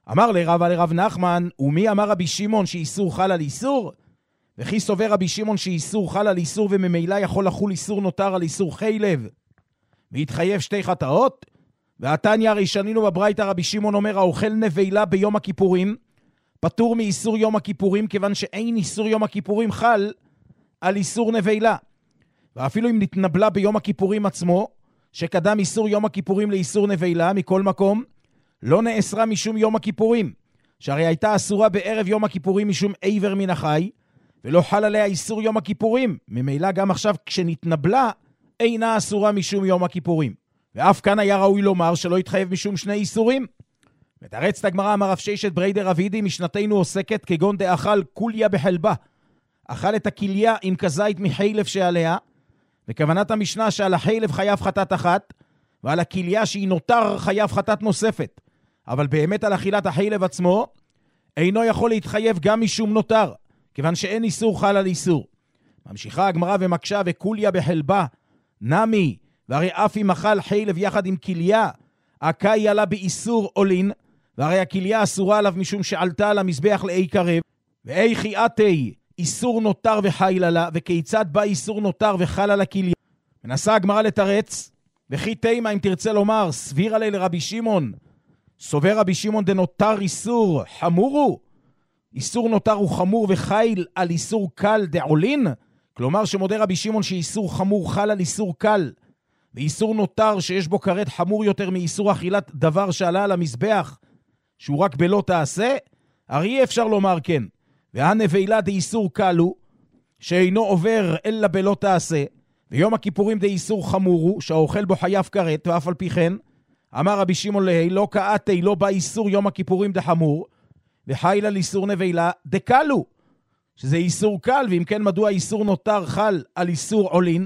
אמר לרב לרב נחמן, ומי אמר רבי שמעון שאיסור חל על איסור? וכי סובר רבי שמעון שאיסור חל על איסור וממילא יכול לחול איסור נותר על איסור חילב והתחייב שתי חטאות? והתניא הרי שנינו בברייתא רבי שמעון אומר האוכל נבלה ביום הכיפורים פטור מאיסור יום הכיפורים כיוון שאין איסור יום הכיפורים חל על איסור נבלה. ואפילו אם נתנבלה ביום הכיפורים עצמו שקדם איסור יום הכיפורים לאיסור נבלה מכל מקום לא נאסרה משום יום הכיפורים שהרי הייתה אסורה בערב יום הכיפורים משום עבר מן החי ולא חל עליה איסור יום הכיפורים ממילא גם עכשיו כשנתנבלה אינה אסורה משום יום הכיפורים. ואף כאן היה ראוי לומר שלא יתחייב משום שני איסורים. מתרץ את הגמרא אמר רב ששת בריידר רבידי משנתנו עוסקת כגון דאכל קוליה בחלבה אכל את הכליה עם כזית מחילף שעליה וכוונת המשנה שעל החילף חייב חטאת אחת ועל הכליה שהיא נותר חייב חטאת נוספת אבל באמת על אכילת החילף עצמו אינו יכול להתחייב גם משום נותר כיוון שאין איסור חל על איסור. ממשיכה הגמרא ומקשה וקוליה בחלבה נמי והרי אף אם אכל חילף יחד עם כליה הקאי עלה באיסור עולין והרי הכליה אסורה עליו משום שעלתה על המזבח לאי קרב ואי חיאתי איסור נותר וחיל עלה וכיצד בא איסור נותר וחל על הכליה. מנסה הגמרא לתרץ וכי תימה אם תרצה לומר סביר עלי לרבי שמעון סובר רבי שמעון דנותר איסור חמור הוא איסור נותר הוא חמור וחיל על איסור קל דעולין כלומר שמודה רבי שמעון שאיסור חמור חל על איסור קל ואיסור נותר שיש בו כרת חמור יותר מאיסור אכילת דבר שעלה על המזבח שהוא רק בלא תעשה הרי אפשר לומר כן והנבלה דאיסור קל הוא שאינו עובר אלא בלא תעשה ויום הכיפורים דאיסור חמור הוא שהאוכל בו חייב כרת ואף על פי כן אמר רבי שמעון להי לא קאתי לא בא איסור יום הכיפורים דחמור וחיל על איסור נבלה דקל הוא שזה איסור קל ואם כן מדוע איסור נותר חל על איסור עולין?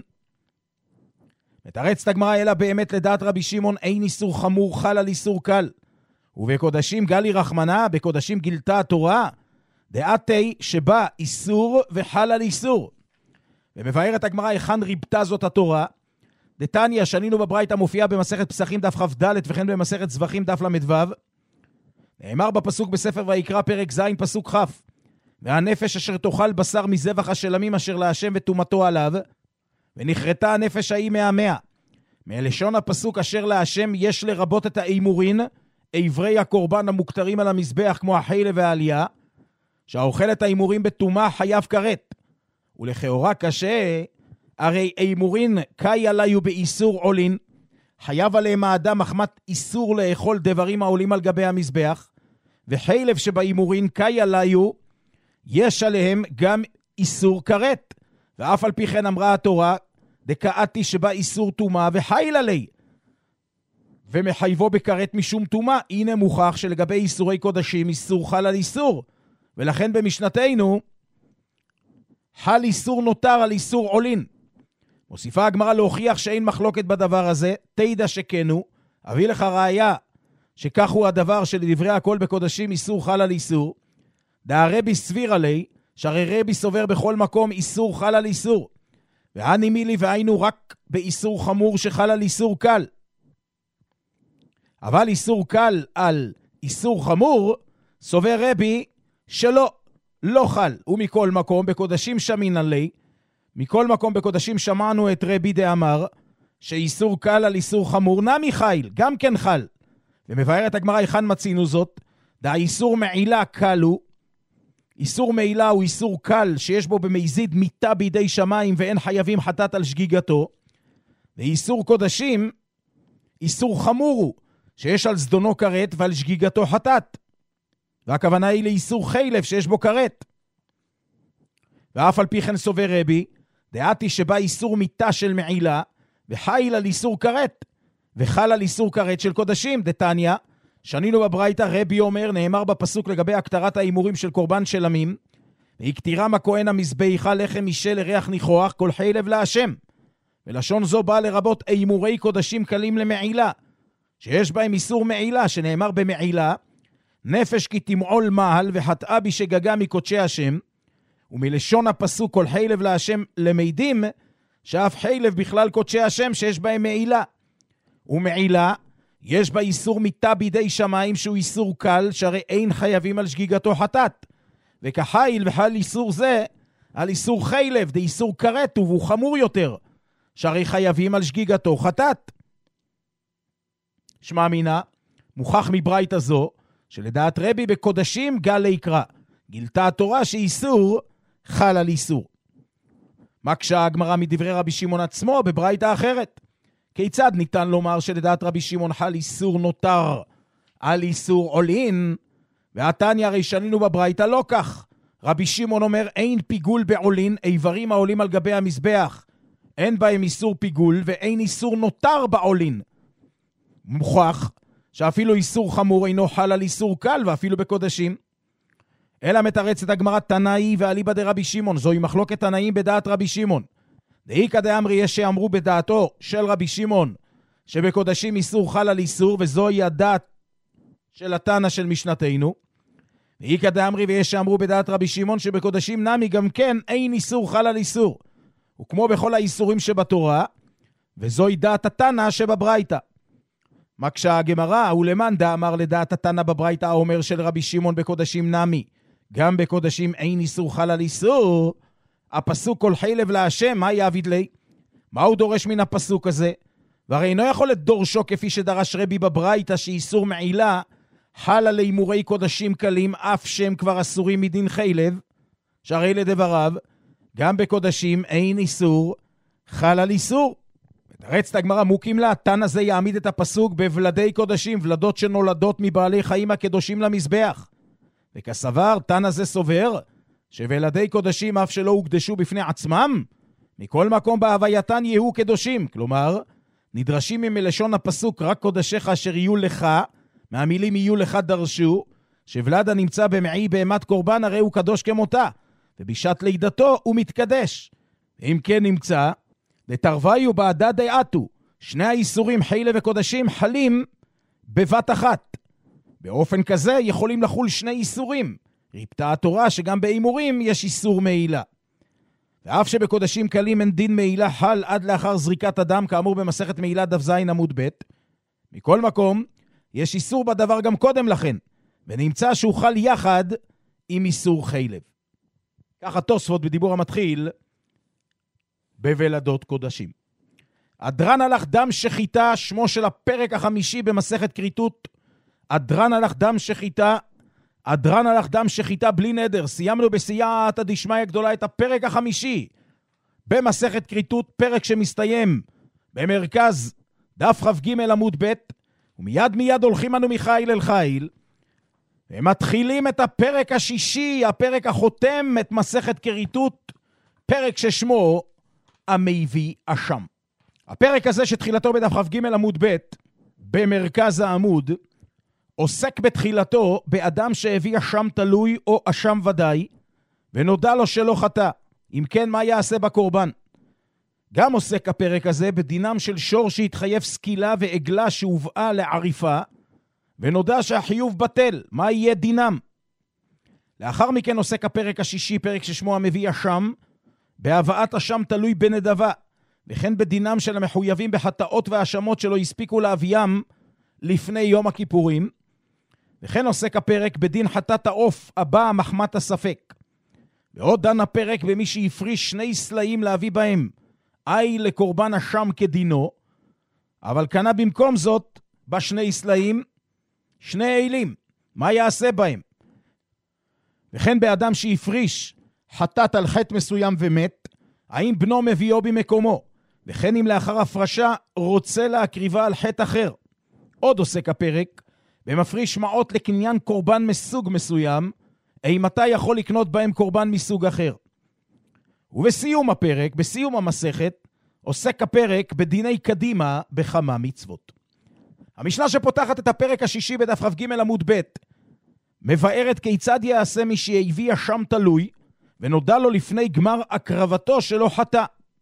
מתרץ את הגמרא אלא באמת לדעת רבי שמעון אין איסור חמור חל על איסור קל ובקודשים גלי רחמנה בקודשים גילתה התורה דעתי שבא איסור וחל על איסור. ומבאר את הגמרא היכן ריבתה זאת התורה דתניא שנינו בברייתא מופיע במסכת פסחים דף כ"ד וכן במסכת זבחים דף למדו נאמר בפסוק בספר ויקרא פרק ז' פסוק כ' והנפש אשר תאכל בשר מזבח השלמים אשר להשם וטומאתו עליו ונכרתה הנפש ההיא מהמאה. מלשון הפסוק אשר להשם יש לרבות את האימורין עברי הקורבן המוקטרים על המזבח כמו החילב והעלייה שהאוכל את האימורים בטומאה חייב כרת ולכאורה קשה הרי אימורין קאי עליו באיסור עולין חייב עליהם האדם מחמת איסור לאכול דברים העולים על גבי המזבח וחילב שבאימורין קאי עליו יש עליהם גם איסור כרת ואף על פי כן אמרה התורה דקאתי שבא איסור טומאה וחיל עלי ומחייבו בכרת משום טומאה. הנה מוכח שלגבי איסורי קודשים איסור חל על איסור ולכן במשנתנו חל איסור נותר על איסור עולין. מוסיפה הגמרא להוכיח שאין מחלוקת בדבר הזה תדע שכנו אביא לך ראיה שכך הוא הדבר שלדברי הכל בקודשים איסור חל על איסור דהרבי סביר עלי שהרי רבי סובר בכל מקום איסור חל על איסור והני מילי והיינו רק באיסור חמור שחל על איסור קל אבל איסור קל על איסור חמור סובר רבי שלא לא חל ומכל מקום בקודשים שמין עלי מכל מקום בקודשים שמענו את רבי דאמר שאיסור קל על איסור חמור נמי חיל גם כן חל. ומבאר את הגמרא היכן מצינו זאת דה איסור מעילה קל הוא איסור מעילה הוא איסור קל שיש בו במזיד מיתה בידי שמיים ואין חייבים חטאת על שגיגתו ואיסור קודשים איסור חמור הוא שיש על זדונו כרת ועל שגיגתו חטאת והכוונה היא לאיסור חילף שיש בו כרת. ואף על פי כן סובר רבי דעתי שבא איסור מיתה של מעילה וחיל על איסור כרת וחל על איסור כרת של קודשים דתניא שנינו בברייתא רבי אומר נאמר בפסוק לגבי הקטרת האימורים של קורבן שלמים והקטירם הכהן המזבחה לחם משל לריח ניחוח כל חילב להשם ולשון זו באה לרבות אימורי קודשים קלים למעילה שיש בהם איסור מעילה שנאמר במעילה נפש כי תמעול מעל וחטאה בשגגה מקודשי השם ומלשון הפסוק כל חילב להשם למידים שאף חילב בכלל קודשי השם שיש בהם מעילה ומעילה יש בה איסור מיתה בידי שמיים שהוא איסור קל, שהרי אין חייבים על שגיגתו חטאת. וכחיל וחל איסור זה, על איסור חילב, דה איסור קרט, והוא חמור יותר, שהרי חייבים על שגיגתו חטאת. שמע מינה, מוכח מברית הזו, שלדעת רבי בקודשים גל להיקרא. גילתה התורה שאיסור חל על איסור. מקשה הגמרא מדברי רבי שמעון עצמו בברית האחרת. כיצד ניתן לומר שלדעת רבי שמעון חל איסור נותר על איסור עולין? והתניא הרי שנינו בברית לא כך. רבי שמעון אומר אין פיגול בעולין, איברים העולים על גבי המזבח. אין בהם איסור פיגול ואין איסור נותר בעולין. מוכח שאפילו איסור חמור אינו חל על איסור קל ואפילו בקודשים. אלא מתרצת הגמרא תנאי ואליבא דרבי שמעון. זוהי מחלוקת תנאים בדעת רבי שמעון. דאיכא דאמרי יש שאמרו בדעתו של רבי שמעון שבקודשים איסור חל על איסור, וזוהי הדעת של התנא של משנתנו. ואיכא דאמרי ויש שאמרו בדעת רבי שמעון שבקודשים נמי גם כן אין איסור חל על איסור, וכמו בכל האיסורים שבתורה, וזוהי דעת התנא שבברייתא. מקשה הגמרא, ולמאן דאמר לדעת התנא בברייתא האומר של רבי שמעון בקודשים נמי גם בקודשים אין איסור חל על איסור, הפסוק כל חילב להשם, מה יעביד לי? מה הוא דורש מן הפסוק הזה? והרי אינו יכול לדורשו כפי שדרש רבי בברייתא שאיסור מעילה חל על אימורי קודשים קלים אף שהם כבר אסורים מדין חילב, שהרי לדבריו גם בקודשים אין איסור חל על איסור. מתרצת הגמרא מוקים לה, תנא זה יעמיד את הפסוק בוולדי קודשים, ולדות שנולדות מבעלי חיים הקדושים למזבח. וכסבר תנא זה סובר שוולדי קודשים אף שלא הוקדשו בפני עצמם, מכל מקום בהווייתן יהיו קדושים. כלומר, נדרשים מלשון הפסוק רק קודשיך אשר יהיו לך, מהמילים יהיו לך דרשו, שוולד הנמצא במעי בהמת קורבן הרי הוא קדוש כמותה, ובשעת לידתו הוא מתקדש. אם כן נמצא, לתרוויו בעדה דעתו, שני האיסורים חילה וקודשים חלים בבת אחת. באופן כזה יכולים לחול שני איסורים. ריפתה התורה שגם באימורים יש איסור מעילה. ואף שבקודשים קלים אין דין מעילה חל עד לאחר זריקת הדם, כאמור במסכת מעילה דף ז עמוד ב'. מכל מקום, יש איסור בדבר גם קודם לכן, ונמצא שהוא חל יחד עם איסור חילב. ככה תוספות בדיבור המתחיל בוולדות קודשים. אדרן הלך דם שחיטה, שמו של הפרק החמישי במסכת כריתות. אדרן הלך דם שחיטה, אדרן הלך דם שחיטה בלי נדר. סיימנו בסייעתא דשמיא גדולה את הפרק החמישי במסכת כריתות, פרק שמסתיים במרכז דף כ"ג עמוד ב', ומיד מיד הולכים אנו מחיל אל חיל, ומתחילים את הפרק השישי, הפרק החותם את מסכת כריתות, פרק ששמו המביא אשם. הפרק הזה שתחילתו בדף כ"ג עמוד ב' במרכז העמוד, עוסק בתחילתו באדם שהביא אשם תלוי או אשם ודאי, ונודע לו שלא חטא. אם כן, מה יעשה בקורבן? גם עוסק הפרק הזה בדינם של שור שהתחייב סקילה ועגלה שהובאה לעריפה, ונודע שהחיוב בטל. מה יהיה דינם? לאחר מכן עוסק הפרק השישי, פרק ששמו המביא אשם, בהבאת אשם תלוי בנדבה, וכן בדינם של המחויבים בחטאות והאשמות שלא הספיקו להביים לפני יום הכיפורים. וכן עוסק הפרק בדין חטאת העוף הבא מחמת הספק. ועוד דן הפרק במי שיפריש שני סלעים להביא בהם אי לקורבן אשם כדינו, אבל קנה במקום זאת בשני סלעים שני אילים, מה יעשה בהם? וכן באדם שיפריש חטאת על חטא מסוים ומת, האם בנו מביאו במקומו? וכן אם לאחר הפרשה רוצה להקריבה על חטא אחר. עוד עוסק הפרק במפריש מעות לקניין קורבן מסוג מסוים, אי מתי יכול לקנות בהם קורבן מסוג אחר. ובסיום הפרק, בסיום המסכת, עוסק הפרק בדיני קדימה בכמה מצוות. המשנה שפותחת את הפרק השישי בדף כ"ג עמוד ב' מבארת כיצד יעשה מי שהביא אשם תלוי ונודע לו לפני גמר הקרבתו שלא חטא.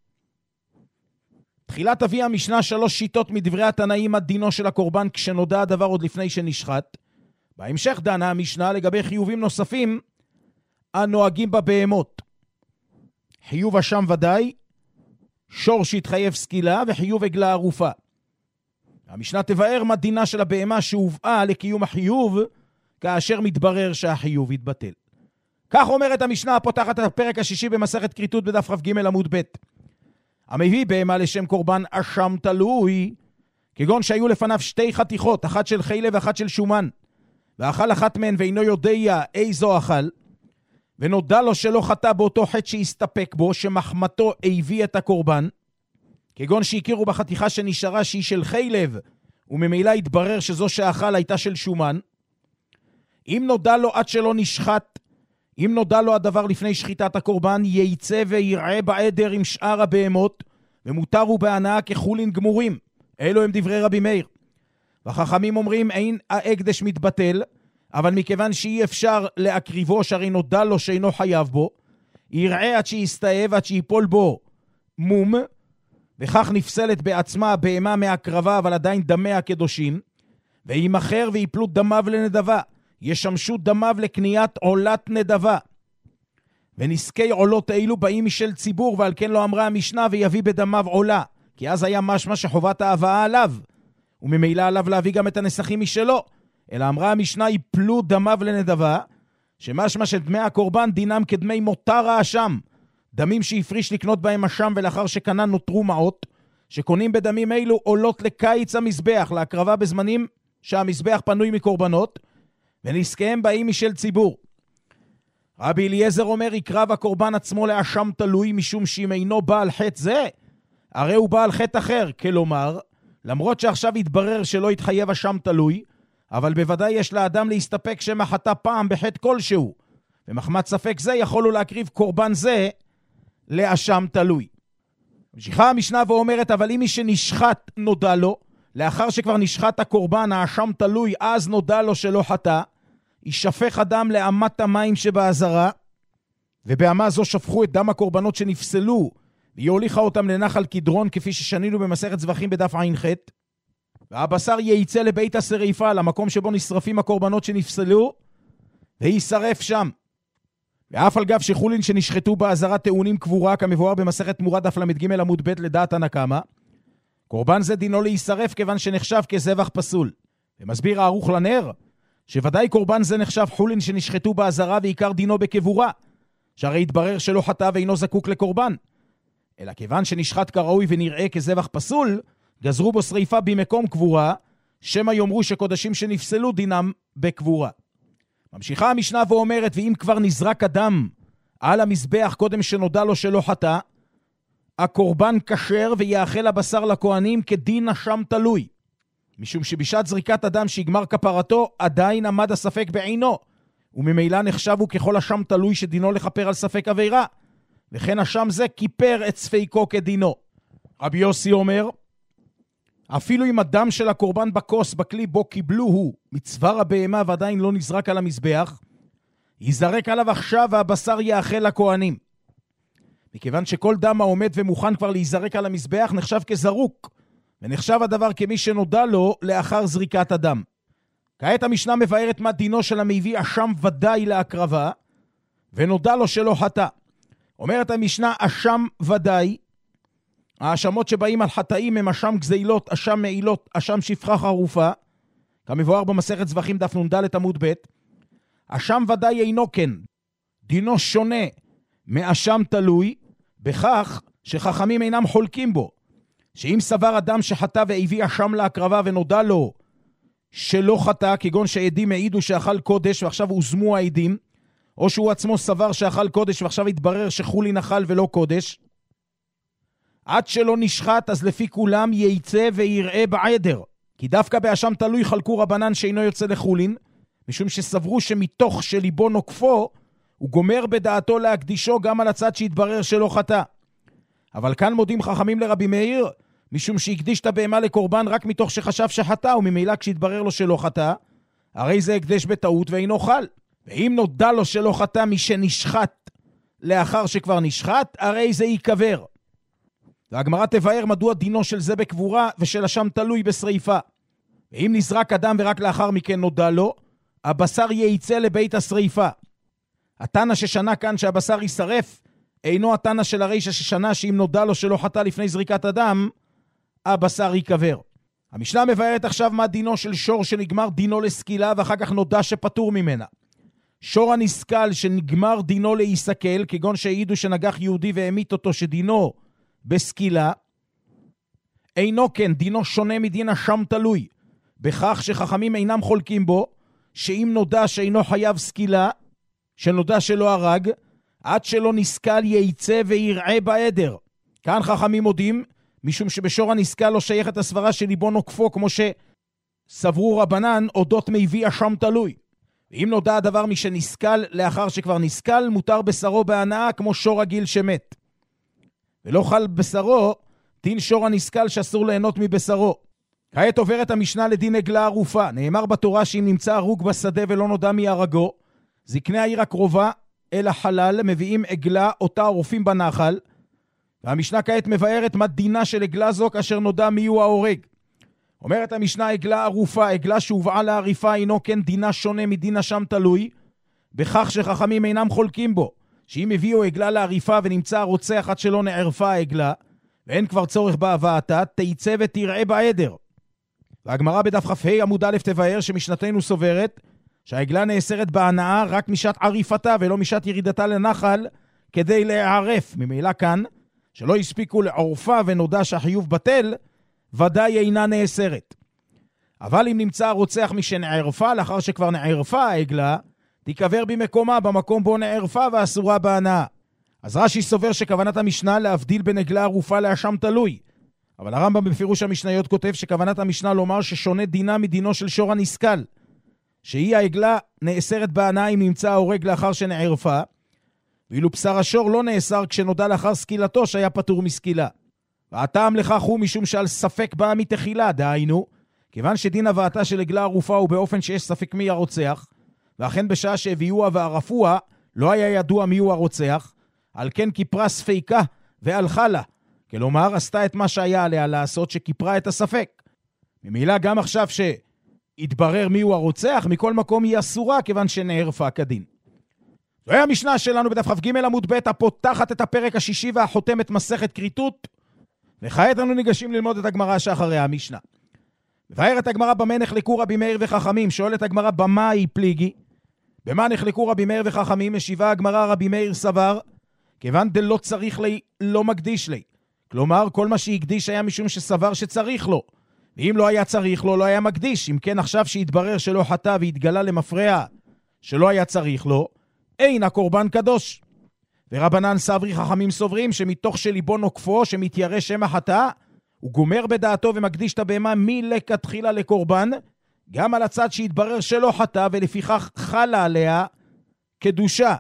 תחילת הביא המשנה שלוש שיטות מדברי התנאים עד דינו של הקורבן כשנודע הדבר עוד לפני שנשחט. בהמשך דנה המשנה לגבי חיובים נוספים הנוהגים בבהמות. חיוב אשם ודאי, שור שהתחייב סקילה, וחיוב עגלה ערופה. המשנה תבאר מה דינה של הבהמה שהובאה לקיום החיוב, כאשר מתברר שהחיוב יתבטל. כך אומרת המשנה הפותחת את הפרק השישי במסכת כריתות בדף כ"ג עמוד ב'. המביא בהמה לשם קורבן אשם תלוי, כגון שהיו לפניו שתי חתיכות, אחת של חילב ואחת של שומן, ואכל אחת מהן ואינו יודע איזו אכל, ונודע לו שלא חטא באותו חטא שהסתפק בו, שמחמתו הביא את הקורבן, כגון שהכירו בחתיכה שנשארה שהיא של חילב, וממילא התברר שזו שאכל הייתה של שומן. אם נודע לו עד שלא נשחט, אם נודע לו הדבר לפני שחיטת הקורבן, ייצא ויראה בעדר עם שאר הבהמות, ומותר הוא בהנאה כחולין גמורים. אלו הם דברי רבי מאיר. והחכמים אומרים, אין ההקדש מתבטל, אבל מכיוון שאי אפשר להקריבו, שהרי נודע לו שאינו חייב בו, יראה עד שיסתאב, עד שיפול בו מום, וכך נפסלת בעצמה הבהמה מהקרבה, אבל עדיין דמיה הקדושים, וימחר ויפלו דמיו לנדבה, ישמשו דמיו לקניית עולת נדבה. ונזקי עולות האלו באים משל ציבור, ועל כן לא אמרה המשנה ויביא בדמיו עולה, כי אז היה משמע שחובת ההבאה עליו, וממילא עליו להביא גם את הנסחים משלו, אלא אמרה המשנה יפלו דמיו לנדבה, שמשמע שדמי הקורבן דינם כדמי מותר האשם, דמים שהפריש לקנות בהם אשם ולאחר שקנה נותרו מעות, שקונים בדמים אלו עולות לקיץ המזבח, להקרבה בזמנים שהמזבח פנוי מקורבנות, ונזקיהם באים משל ציבור. רבי אליעזר אומר, יקרב הקורבן עצמו לאשם תלוי, משום שאם אינו בעל חטא זה, הרי הוא בעל חטא אחר, כלומר, למרות שעכשיו יתברר שלא יתחייב אשם תלוי, אבל בוודאי יש לאדם להסתפק שמא חטא פעם בחטא כלשהו, ומחמת ספק זה יכול הוא להקריב קורבן זה לאשם תלוי. ממשיכה המשנה ואומרת, אבל אם מי שנשחט נודע לו, לאחר שכבר נשחט הקורבן האשם תלוי, אז נודע לו שלא חטא, ישפך אדם לאמת המים שבעזרה, ובאמה זו שפכו את דם הקורבנות שנפסלו, והיא הוליכה אותם לנחל קדרון, כפי ששנינו במסכת זבחים בדף עין ח', והבשר ייצא לבית השריפה, למקום שבו נשרפים הקורבנות שנפסלו, ויישרף שם. ואף על גב שחולין שנשחטו בעזרה טעונים קבורה, כמבואר במסכת תמורה דף למד ג' עמוד ב' לדעת הנקמה, קורבן זה דינו להישרף כיוון שנחשב כזבח פסול. ומסביר הערוך לנר, שוודאי קורבן זה נחשב חולין שנשחטו בעזרה ועיקר דינו בקבורה, שהרי יתברר שלא חטא ואינו זקוק לקורבן. אלא כיוון שנשחט כראוי ונראה כזבח פסול, גזרו בו שריפה במקום קבורה, שמא יאמרו שקודשים שנפסלו דינם בקבורה. ממשיכה המשנה ואומרת, ואם כבר נזרק אדם על המזבח קודם שנודע לו שלא חטא, הקורבן כשר ויאכל הבשר לכהנים כדין אשם תלוי. משום שבשעת זריקת אדם שיגמר כפרתו, עדיין עמד הספק בעינו, וממילא נחשבו ככל אשם תלוי שדינו לכפר על ספק עבירה, וכן אשם זה כיפר את ספיקו כדינו. רבי יוסי אומר, אפילו אם הדם של הקורבן בכוס, בכלי בו קיבלו הוא מצוואר הבהמה ועדיין לא נזרק על המזבח, ייזרק עליו עכשיו והבשר יאכל לכהנים. מכיוון שכל דם העומד ומוכן כבר להיזרק על המזבח נחשב כזרוק, ונחשב הדבר כמי שנודע לו לאחר זריקת הדם. כעת המשנה מבארת מה דינו של המביא אשם ודאי להקרבה, ונודע לו שלא חטא. אומרת המשנה אשם ודאי, האשמות שבאים על חטאים הם אשם גזילות, אשם מעילות, אשם שפחה חרופה, כמבואר במסכת זבחים דף נ"ד עמוד ב'. אשם ודאי אינו כן, דינו שונה מאשם תלוי, בכך שחכמים אינם חולקים בו, שאם סבר אדם שחטא והביא אשם להקרבה ונודע לו שלא חטא, כגון שעדים העידו שאכל קודש ועכשיו הוזמו העדים, או שהוא עצמו סבר שאכל קודש ועכשיו התברר שחולין אכל ולא קודש, עד שלא נשחט, אז לפי כולם ייצא ויראה בעדר. כי דווקא באשם תלוי חלקו רבנן שאינו יוצא לחולין, משום שסברו שמתוך שליבו נוקפו, הוא גומר בדעתו להקדישו גם על הצד שהתברר שלא חטא. אבל כאן מודים חכמים לרבי מאיר, משום שהקדיש את הבהמה לקורבן רק מתוך שחשב שחטא, וממילא כשהתברר לו שלא חטא, הרי זה הקדש בטעות ואינו חל. ואם נודע לו שלא חטא משנשחט לאחר שכבר נשחט, הרי זה ייקבר. והגמרא תבאר מדוע דינו של זה בקבורה ושל אשם תלוי בשריפה. ואם נזרק אדם ורק לאחר מכן נודע לו, הבשר ייצא לבית השריפה. התנא ששנה כאן שהבשר יישרף, אינו התנא של הרישא ששנה שאם נודע לו שלא חטא לפני זריקת אדם, הבשר ייקבר. המשנה מבארת עכשיו מה דינו של שור שנגמר דינו לסקילה ואחר כך נודע שפטור ממנה. שור הנסקל שנגמר דינו להיסקל, כגון שהעידו שנגח יהודי והמית אותו שדינו בסקילה, אינו כן, דינו שונה מדין השם תלוי, בכך שחכמים אינם חולקים בו, שאם נודע שאינו חייב סקילה, שנודע שלא הרג, עד שלא נסקל ייצא ויראה בעדר. כאן חכמים מודים, משום שבשור הנסקל לא שייכת הסברה שליבו נוקפו, כמו שסברו רבנן, אודות מביא השם תלוי. ואם נודע הדבר משנסקל לאחר שכבר נסקל, מותר בשרו בהנאה כמו שור רגיל שמת. ולא חל בשרו, דין שור הנסקל שאסור ליהנות מבשרו. כעת עוברת המשנה לדין עגלה ערופה. נאמר בתורה שאם נמצא הרוג בשדה ולא נודע מי הרגו, זקני העיר הקרובה אל החלל מביאים עגלה אותה עורפים בנחל, והמשנה כעת מבארת מה דינה של עגלה זו כאשר נודע מי הוא ההורג. אומרת המשנה, עגלה ערופה, עגלה שהובאה לעריפה אינו כן דינה שונה מדין השם תלוי, בכך שחכמים אינם חולקים בו, שאם הביאו עגלה לעריפה ונמצא הרוצח עד שלא נערפה העגלה, ואין כבר צורך בהבאתה, תיצא ותראה בעדר. והגמרא בדף כ"ה עמוד א' תבאר שמשנתנו סוברת שהעגלה נאסרת בהנאה רק משעת עריפתה ולא משעת ירידתה לנחל כדי להערף. ממילא כאן, שלא הספיקו לעורפה ונודע שהחיוב בטל, ודאי אינה נאסרת. אבל אם נמצא הרוצח משנערפה, לאחר שכבר נערפה העגלה, תיקבר במקומה במקום בו נערפה ואסורה בהנאה. אז רש"י סובר שכוונת המשנה להבדיל בין עגלה ערופה לאשם תלוי. אבל הרמב"ם בפירוש המשניות כותב שכוונת המשנה לומר ששונה דינה מדינו של שור הנסקל, שהיא העגלה נאסרת בהנאה אם נמצא ההורג לאחר שנערפה, ואילו בשר השור לא נאסר כשנודע לאחר סקילתו שהיה פטור מסקילה. והטעם לכך הוא משום שעל ספק באה מתחילה, דהיינו, כיוון שדין הבאתה של עגלה ערופה הוא באופן שיש ספק מי הרוצח, ואכן בשעה שהביאוה וערפוה לא היה ידוע מי הוא הרוצח, על כן כיפרה ספיקה והלכה לה, כלומר עשתה את מה שהיה עליה לעשות, שכיפרה את הספק. ממילא גם עכשיו שהתברר מי הוא הרוצח, מכל מקום היא אסורה כיוון שנערפה כדין. זוהי המשנה שלנו בדף כ"ג עמוד ב' הפותחת את הפרק השישי והחותמת מסכת כריתות, וכעת אנו ניגשים ללמוד את הגמרא שאחריה המשנה. מבארת הגמרא במה נחלקו רבי מאיר וחכמים. שואלת הגמרא במה היא פליגי? במה נחלקו רבי מאיר וחכמים? משיבה הגמרא רבי מאיר סבר, כיוון דלא צריך לי, לא מקדיש לי. כלומר, כל מה שהקדיש היה משום שסבר שצריך לו. ואם לא היה צריך לו, לא היה מקדיש. אם כן, עכשיו שהתברר שלא חטא והתגלה למפרע שלא היה צריך לו, אין הקורבן קדוש. ורבנן סברי חכמים סוברים שמתוך שליבו נוקפו, שמתיירא שם החטא, הוא גומר בדעתו ומקדיש את הבהמה מלכתחילה לקורבן, גם על הצד שהתברר שלא חטא, ולפיכך חלה עליה קדושה.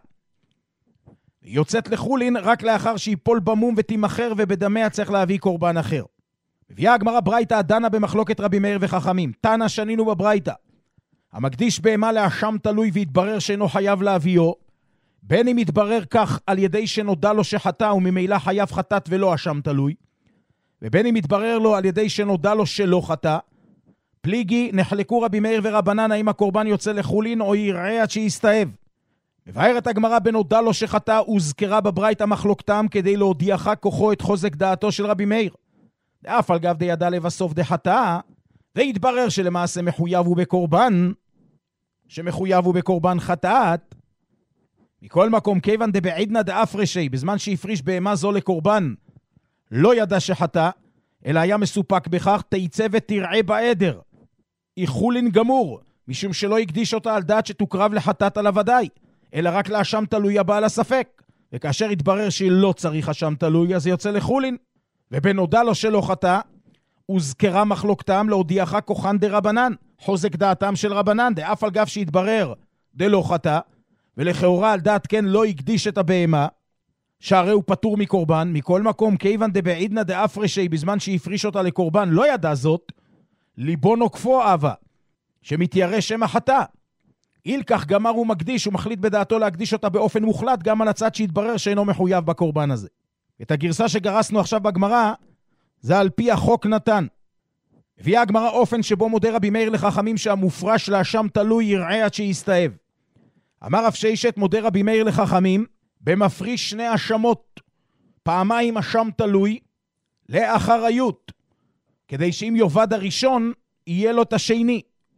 היא יוצאת לחולין רק לאחר שיפול במום ותימחר, ובדמיה צריך להביא קורבן אחר. מביאה הגמרא ברייתא דנה במחלוקת רבי מאיר וחכמים. תנא שנינו בברייתא, המקדיש בהמה לאשם תלוי והתברר שאינו חייב להביאו, בין אם יתברר כך על ידי שנודע לו שחטא וממילא חייב חטאת ולא אשם תלוי, ובין אם יתברר לו על ידי שנודע לו שלא חטא, פליגי נחלקו רבי מאיר ורבנן האם הקורבן יוצא לחולין או יראה עד שיסתאב. מבארת הגמרא בנודע לו שחטא הוזכרה בברייתא מחלוקתם כדי להודיעך כוחו את חוזק דעתו של רבי מאיר. דאף על גב דידע לבסוף דחטא, והתברר שלמעשה מחויב הוא בקורבן, שמחויב הוא בקורבן חטאת. מכל מקום, כיוון דבעידנא דאפרשי, בזמן שהפריש בהמה זו לקורבן, לא ידע שחטא, אלא היה מסופק בכך, תיצא ותראה בעדר. איחולין גמור, משום שלא הקדיש אותה על דעת שתוקרב לחטאת על הוודאי, אלא רק לאשם תלוי הבעל הספק. וכאשר התברר שלא צריך אשם תלוי, אז יוצא לחולין. ובנודע לו שלא חטא, הוזכרה מחלוקתם להודיעך כוחן דרבנן, חוזק דעתם של רבנן, דאף על גב שהתברר דלא חטא, ולכאורה על דעת כן לא הקדיש את הבהמה, שהרי הוא פטור מקורבן. מכל מקום, כיוון דבעידנא דאפרשי, בזמן שהפריש אותה לקורבן לא ידע זאת, ליבו נוקפו אהבה, שמתיירא שם החטא. אילכך גמר הוא מקדיש, הוא מחליט בדעתו להקדיש אותה באופן מוחלט גם על הצד שהתברר שאינו מחויב בקורבן הזה. את הגרסה שגרסנו עכשיו בגמרא, זה על פי החוק נתן. הביאה הגמרא אופן שבו מודה רבי מאיר לחכמים שהמופרש לאשם תלוי יראה עד שיסתאב. אמר רב ששת, מודה רבי מאיר לחכמים במפריש שני אשמות, פעמיים אשם תלוי לאחריות, כדי שאם יובד הראשון, יהיה לו את השני.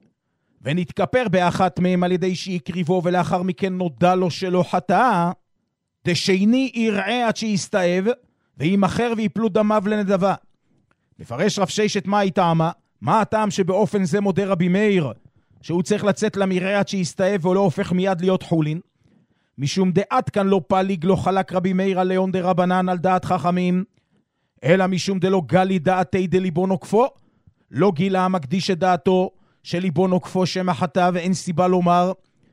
ונתכפר באחת מהם על ידי שיקריבו, ולאחר מכן נודע לו שלא חטאה, דשני יראה עד שיסתאב, וימחר ויפלו דמיו לנדבה. מפרש רב ששת מה היא טעמה? מה הטעם שבאופן זה מודה רבי מאיר, שהוא צריך לצאת למרעה עד שיסתאב, ולא הופך מיד להיות חולין? משום דעת כאן לא פליג, לא חלק רבי מאיר על ליאון דרבנן על דעת חכמים, אלא משום דלא גלי דעתי דליבו נוקפו, לא גילה המקדיש את דעתו שליבו נוקפו שם החטא, ואין סיבה לומר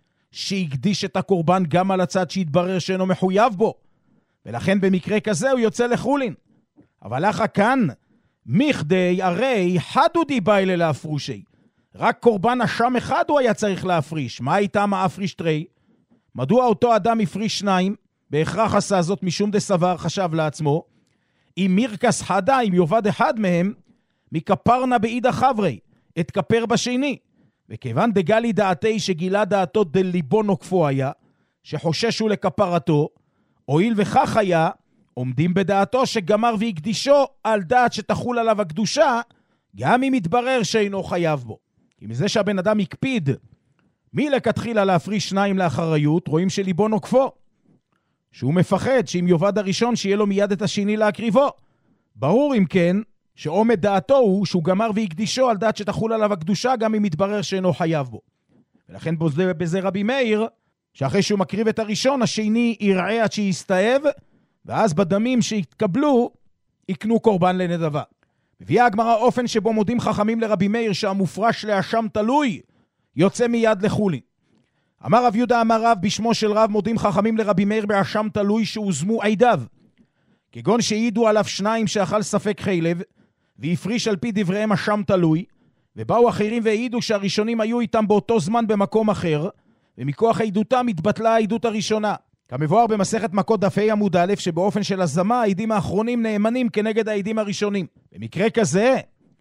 שהקדיש את הקורבן גם על הצד שהתברר שאינו מחויב בו, ולכן במקרה כזה הוא יוצא לחולין. אבל אחא כאן, מכדי הרי חדו דיביילה להפרושי, רק קורבן אשם אחד הוא היה צריך להפריש. מה הייתה מה הפריש תרי? מדוע אותו אדם הפריש שניים? בהכרח עשה זאת משום דסבר, חשב לעצמו, אם מירקס חדה, אם יובד אחד מהם, מכפרנה בעידה חברי, אתכפר בשני. וכיוון דגלי דעתי שגילה דעתו דליבו נוקפו היה, שחוששו לכפרתו, הואיל וכך היה, עומדים בדעתו שגמר והקדישו על דעת שתחול עליו הקדושה, גם אם יתברר שאינו חייב בו. כי מזה שהבן אדם יקפיד מי לכתחילה להפריש שניים לאחריות, רואים שליבו נוקפו, שהוא מפחד שאם יובד הראשון שיהיה לו מיד את השני להקריבו. ברור אם כן שעומד דעתו הוא שהוא גמר והקדישו על דעת שתחול עליו הקדושה, גם אם יתברר שאינו חייב בו. ולכן בזה, בזה רבי מאיר, שאחרי שהוא מקריב את הראשון, השני יראה עד שיסתאב, ואז בדמים שהתקבלו יקנו קורבן לנדבה. מביאה הגמרא אופן שבו מודים חכמים לרבי מאיר שהמופרש לאשם תלוי יוצא מיד לחולין. אמר רב יהודה אמר רב בשמו של רב, מודים חכמים לרבי מאיר באשם תלוי שהוזמו עידיו, כגון שהעידו עליו שניים שאכל ספק חילב והפריש על פי דבריהם אשם תלוי, ובאו אחרים והעידו שהראשונים היו איתם באותו זמן במקום אחר, ומכוח עידותם התבטלה העידות הראשונה. כמבואר במסכת מכות דף ה' עמוד א', שבאופן של הזמה העידים האחרונים נאמנים כנגד העידים הראשונים. במקרה כזה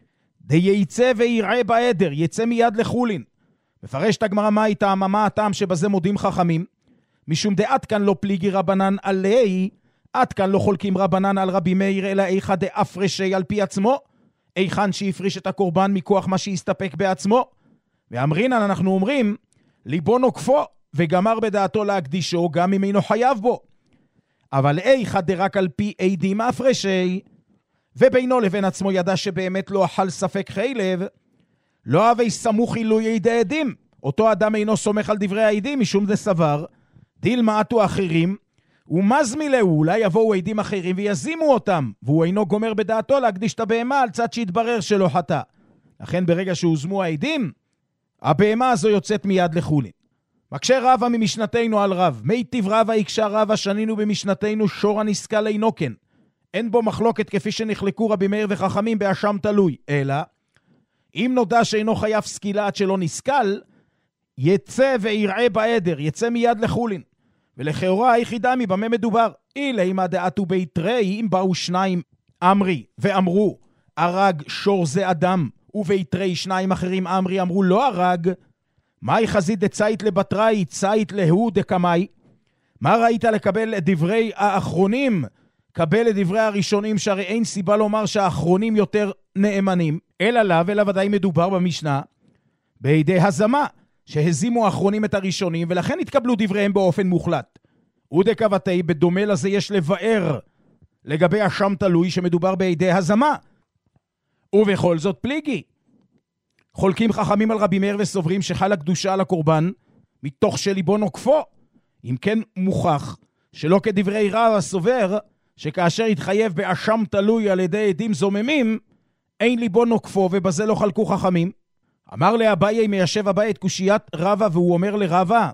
דייצא ויראה בעדר, יצא מיד לחולין. מפרש את הגמרא מה הייתה מה הטעם שבזה מודים חכמים, משום דעת כאן לא פליגי רבנן עלי, עד כאן לא חולקים רבנן על רבי מאיר, אלא איכה דאפרשי על פי עצמו, איכן שיפריש את הקורבן מכוח מה שיסתפק בעצמו. ואמרינן אנחנו אומרים, ליבו נוקפו, וגמר בדעתו להקדישו, גם אם אינו חייב בו. אבל איכה דרק על פי עדים אפרשי, ובינו לבין עצמו ידע שבאמת לא אכל ספק חילב, לא הווי סמוך עילוי עדי עדים. אותו אדם אינו סומך על דברי העדים, משום זה סבר, דיל מעטו אחרים, ומזמילהו, אולי יבואו עדים אחרים ויזימו אותם, והוא אינו גומר בדעתו להקדיש את הבהמה על צד שהתברר שלא חטא. לכן ברגע שהוזמו העדים, הבהמה הזו יוצאת מיד לחולין. מקשה רבא ממשנתנו על רב, מיטיב רבא יקשה רבא שנינו במשנתנו שור הנסכל אינו כן. אין בו מחלוקת כפי שנחלקו רבי מאיר וחכמים באשם תלוי, אלא אם נודע שאינו חייב סקילה עד שלא נסכל, יצא ויראה בעדר, יצא מיד לחולין. ולכאורה היחידה מבמה מדובר. אילה אם הדעתו ביתרי, אם באו שניים אמרי ואמרו הרג שור זה אדם, וביתרי שניים אחרים אמרי אמרו לא הרג, מהי חזית דצאית לבטראי, צאית להוא דקמאי? מה ראית לקבל את דברי האחרונים? קבל את דברי הראשונים, שהרי אין סיבה לומר שהאחרונים יותר נאמנים, אלא לה ולא ודאי מדובר במשנה בידי הזמה, שהזימו האחרונים את הראשונים, ולכן התקבלו דבריהם באופן מוחלט. ודקבתי, בדומה לזה יש לבאר לגבי אשם תלוי שמדובר בידי הזמה. ובכל זאת פליגי. חולקים חכמים על רבי מאיר וסוברים שחל הקדושה על הקורבן מתוך שליבו נוקפו. אם כן מוכח שלא כדברי רב הסובר שכאשר התחייב באשם תלוי על ידי עדים זוממים אין ליבו נוקפו, ובזה לא חלקו חכמים. אמר לאביי מיישב אביי את קושיית רבא, והוא אומר לרבא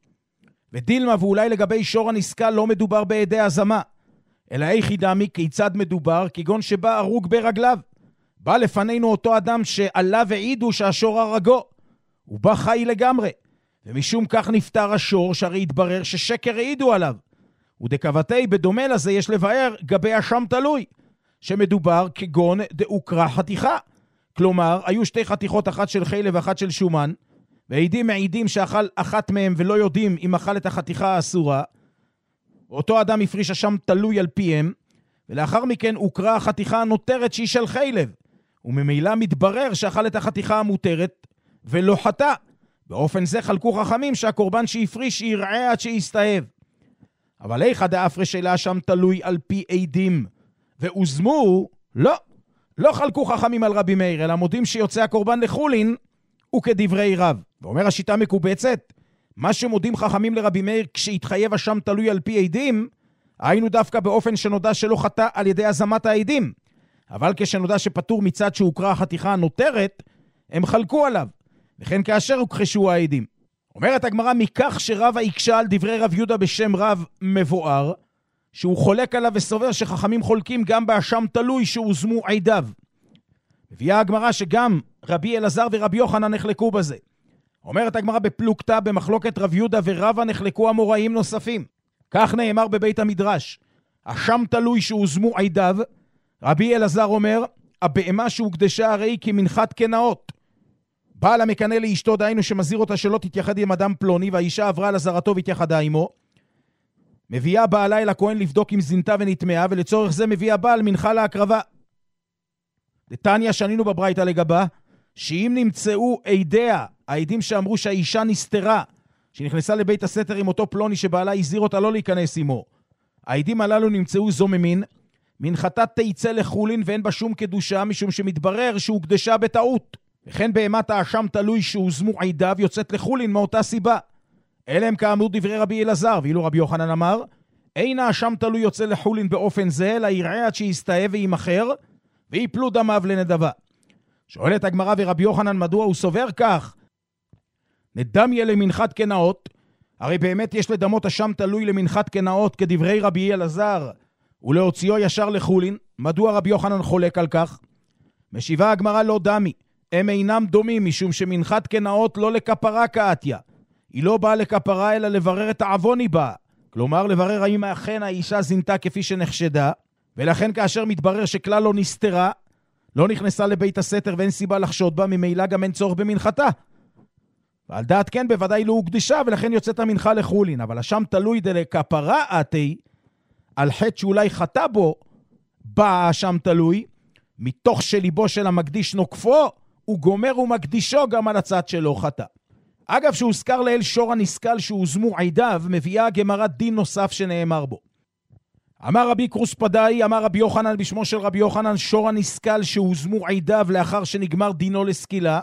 ודילמה, ואולי לגבי שור הנסכל לא מדובר בידי הזמה, אלא איך דמי כיצד מדובר, כגון שבא הרוג ברגליו. בא לפנינו אותו אדם שעלה ועידו שהשור הרגו, הוא בא חי לגמרי, ומשום כך נפטר השור, שהרי התברר ששקר העידו עליו. ודקבתי, בדומה לזה יש לבאר גבי אשם תלוי, שמדובר כגון דאוקרא חתיכה. כלומר, היו שתי חתיכות, אחת של חילב ואחת של שומן, והעידים מעידים שאכל אחת מהם ולא יודעים אם אכל את החתיכה האסורה. אותו אדם הפריש אשם תלוי על פיהם, ולאחר מכן הוקרא החתיכה הנותרת שהיא של חילב. וממילא מתברר שאכל את החתיכה המותרת ולא חטא. באופן זה חלקו חכמים שהקורבן שהפריש יראה עד שיסתאב. אבל איכא דאפרש אלא שם תלוי על פי עדים ואוזמו, לא. לא חלקו חכמים על רבי מאיר, אלא מודים שיוצא הקורבן לחולין וכדברי רב. ואומר השיטה מקובצת, מה שמודים חכמים לרבי מאיר כשהתחייב השם תלוי על פי עדים, היינו דווקא באופן שנודע שלא חטא על ידי הזמת העדים. אבל כשנודע שפטור מצד שהוקרא החתיכה הנותרת, הם חלקו עליו. וכן כאשר הוכחשו העדים. אומרת הגמרא, מכך שרבא הקשה על דברי רב יהודה בשם רב מבואר, שהוא חולק עליו וסובר שחכמים חולקים גם באשם תלוי שהוזמו עדיו. מביאה הגמרא שגם רבי אלעזר ורבי יוחנן נחלקו בזה. אומרת הגמרא בפלוגתא, במחלוקת רב יהודה ורבא נחלקו אמוראים נוספים. כך נאמר בבית המדרש, אשם תלוי שהוזמו עדיו. רבי אלעזר אומר, הבהמה שהוקדשה הרי כמנחת קנאות. בעל המקנה לאשתו, דהיינו שמזהיר אותה שלא תתייחד עם אדם פלוני, והאישה עברה לזרתו והתייחדה עמו. מביאה בעלה אל הכהן לבדוק אם זינתה ונטמעה, ולצורך זה מביאה בעל מנחה להקרבה. דתניא שנינו בברייתא לגבה, שאם נמצאו עדיה, העדים שאמרו שהאישה נסתרה, שנכנסה לבית הסתר עם אותו פלוני שבעלה הזהיר אותה לא להיכנס עמו, העדים הללו נמצאו זוממין, מנחתה תיצא לחולין ואין בה שום קדושה, משום שמתברר שהוקדשה בטעות. וכן בהמת האשם תלוי שהוזמו עדיו יוצאת לחולין מאותה סיבה. אלה הם כאמור דברי רבי אלעזר, ואילו רבי יוחנן אמר, אין האשם תלוי יוצא לחולין באופן זה, אלא יראה עד שיסתאב וימחר, ויפלו דמיו לנדבה. שואלת הגמרא, ורבי יוחנן מדוע הוא סובר כך? נדמיה למנחת קנאות, הרי באמת יש לדמות אשם תלוי למנחת קנאות כדברי רבי אלעזר, ולהוציאו ישר לחולין. מדוע רבי יוחנן חולק על כך? משיבה הגמרא, לא דמי, הם אינם דומים, משום שמנחת קנאות לא לכפרה כאתיה. היא לא באה לכפרה אלא לברר את העוון היא באה. כלומר, לברר האם אכן האישה זינתה כפי שנחשדה, ולכן כאשר מתברר שכלל לא נסתרה, לא נכנסה לבית הסתר ואין סיבה לחשוד בה, ממילא גם אין צורך במנחתה. ועל דעת כן בוודאי לא הוקדשה, ולכן יוצאת המנחה לחולין. אבל השם תלוי דלכפרה אתי, על חטא שאולי חטא בו, בא השם תלוי, מתוך שליבו של המקדיש נוקפו, הוא גומר ומקדישו גם על הצד שלו חטא. אגב, שהוזכר לאל שור הנסקל שהוזמו עדיו, מביאה הגמרא דין נוסף שנאמר בו. אמר רבי קרוספדאי, אמר רבי יוחנן בשמו של רבי יוחנן, שור הנסקל שהוזמו עדיו לאחר שנגמר דינו לסקילה,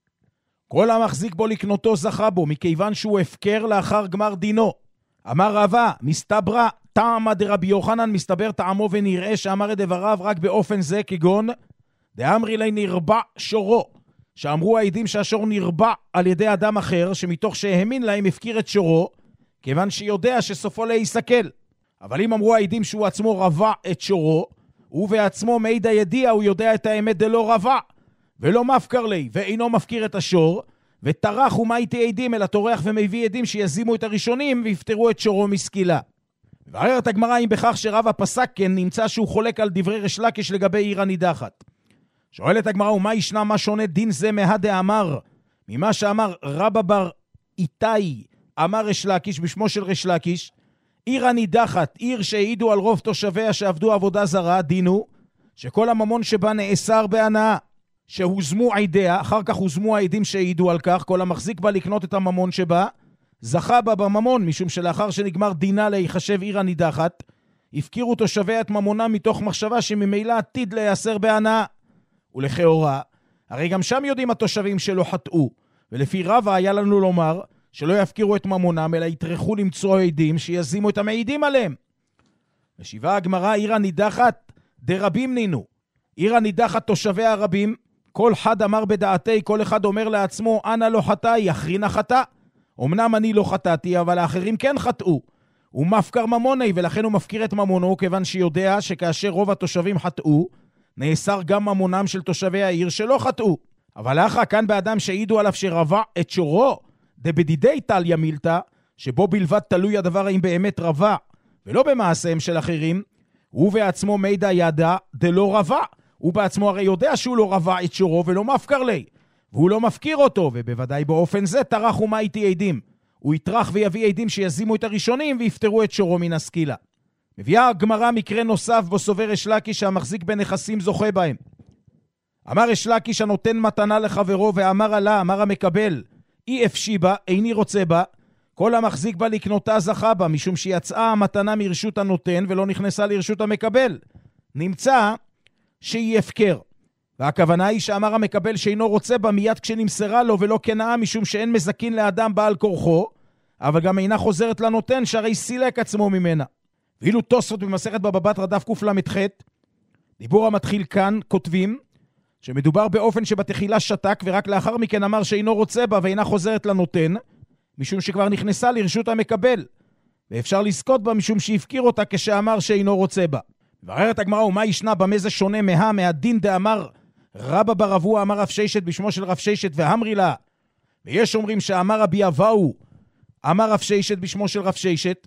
כל המחזיק בו לקנותו זכה בו, מכיוון שהוא הפקר לאחר גמר דינו. אמר רבא, מסתברא טעמא דרבי יוחנן, מסתבר טעמו ונראה שאמר את דבריו רק באופן זה, כגון דאמרי לי נרבע שורו, שאמרו העדים שהשור נרבע על ידי אדם אחר, שמתוך שהאמין להם הפקיר את שורו, כיוון שיודע שסופו להיסכל. אבל אם אמרו העדים שהוא עצמו רבע את שורו, הוא בעצמו מעיד הידיע, הוא יודע את האמת דלא רבע, ולא מפקר לי, ואינו מפקיר את השור, וטרח ומה איתי עדים, אלא טורח ומביא עדים שיזימו את הראשונים, ויפטרו את שורו מסקילה. ועררת הגמרא אם בכך שרבא פסק כן, נמצא שהוא חולק על דברי ריש לקיש לגבי עיר הנידחת. שואלת הגמרא, ומה ישנה מה שונה דין זה מהדה אמר, ממה שאמר רבא בר איתי, אמר ריש לקיש בשמו של ריש לקיש, עיר הנידחת, עיר שהעידו על רוב תושביה שעבדו עבודה זרה, דינו, שכל הממון שבה נאסר בהנאה, שהוזמו עדיה, אחר כך הוזמו העדים שהעידו על כך, כל המחזיק בה לקנות את הממון שבה, זכה בה בממון, משום שלאחר שנגמר דינה להיחשב עיר הנידחת, הפקירו תושביה את ממונם מתוך מחשבה שממילא עתיד להיאסר בהנאה. ולכאורה, הרי גם שם יודעים התושבים שלא חטאו, ולפי רבא היה לנו לומר שלא יפקירו את ממונם, אלא יטרחו למצוא עדים שיזימו את המעידים עליהם. משיבה הגמרא, עיר הנידחת דרבים נינו, עיר הנידחת תושביה הרבים, כל אחד אמר בדעתי, כל אחד אומר לעצמו, אנא לא חטאי, אחרינה חטא. אמנם אני לא חטאתי, אבל האחרים כן חטאו. הוא מפקר ממוני, ולכן הוא מפקיר את ממונו, כיוון שיודע שכאשר רוב התושבים חטאו, נאסר גם ממונם של תושבי העיר שלא חטאו. אבל אחר כאן באדם שהעידו עליו שרבע את שורו, דבדידי טליה מילתא, שבו בלבד תלוי הדבר האם באמת רבע, ולא במעשיהם של אחרים, הוא בעצמו מידע ידע דלא רבע. הוא בעצמו הרי יודע שהוא לא רבע את שורו ולא מפקר לי, והוא לא מפקיר אותו, ובוודאי באופן זה טרח ומה איתי עדים. הוא יטרח ויביא עדים שיזימו את הראשונים ויפטרו את שורו מן הסקילה. מביאה הגמרא מקרה נוסף בו סובר ריש לקיש שהמחזיק בנכסים זוכה בהם. אמר ריש לקיש הנותן מתנה לחברו ואמר עלה, אמר המקבל, אי אפשי בה, איני רוצה בה, כל המחזיק בה לקנותה זכה בה, משום שיצאה המתנה מרשות הנותן ולא נכנסה לרשות המקבל. נמצא שהיא הפקר. והכוונה היא שאמר המקבל שאינו רוצה בה מיד כשנמסרה לו ולא כנאה, משום שאין מזקין לאדם בעל כורחו, אבל גם אינה חוזרת לנותן שהרי סילק עצמו ממנה. ואילו תוספות במסכת בבא בתרא דף קל"ח, דיבור המתחיל כאן, כותבים שמדובר באופן שבתחילה שתק ורק לאחר מכן אמר שאינו רוצה בה ואינה חוזרת לנותן, משום שכבר נכנסה לרשות המקבל, ואפשר לזכות בה משום שהפקיר אותה כשאמר שאינו רוצה בה. מבררת הגמרא, ומה ישנה במה זה שונה מה מהדין דאמר רבא בר אבוה אמר רב ששת בשמו של רב ששת והמרי לה, ויש אומרים שאמר רבי אבאו אמר רב ששת בשמו של רב ששת,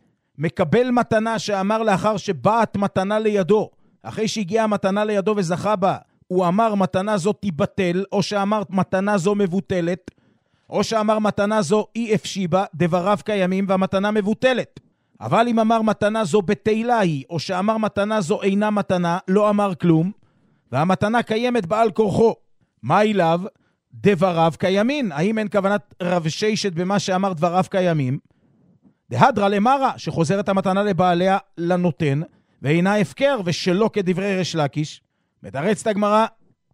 מקבל מתנה שאמר לאחר שבאת מתנה לידו, אחרי שהגיעה מתנה לידו וזכה בה, הוא אמר מתנה זו תיבטל, או שאמר מתנה זו מבוטלת, או שאמר מתנה זו אי אפשי בה, דבריו קיימים והמתנה מבוטלת. אבל אם אמר מתנה זו בתהילה היא, או שאמר מתנה זו אינה מתנה, לא אמר כלום, והמתנה קיימת בעל כורחו. מה אליו? דבריו קיימים. האם אין כוונת רב ששת במה שאמר דבריו קיימים? דהדרה למרה, שחוזרת המתנה לבעליה לנותן, ואינה הפקר ושלא כדברי ריש לקיש. מתרצת הגמרא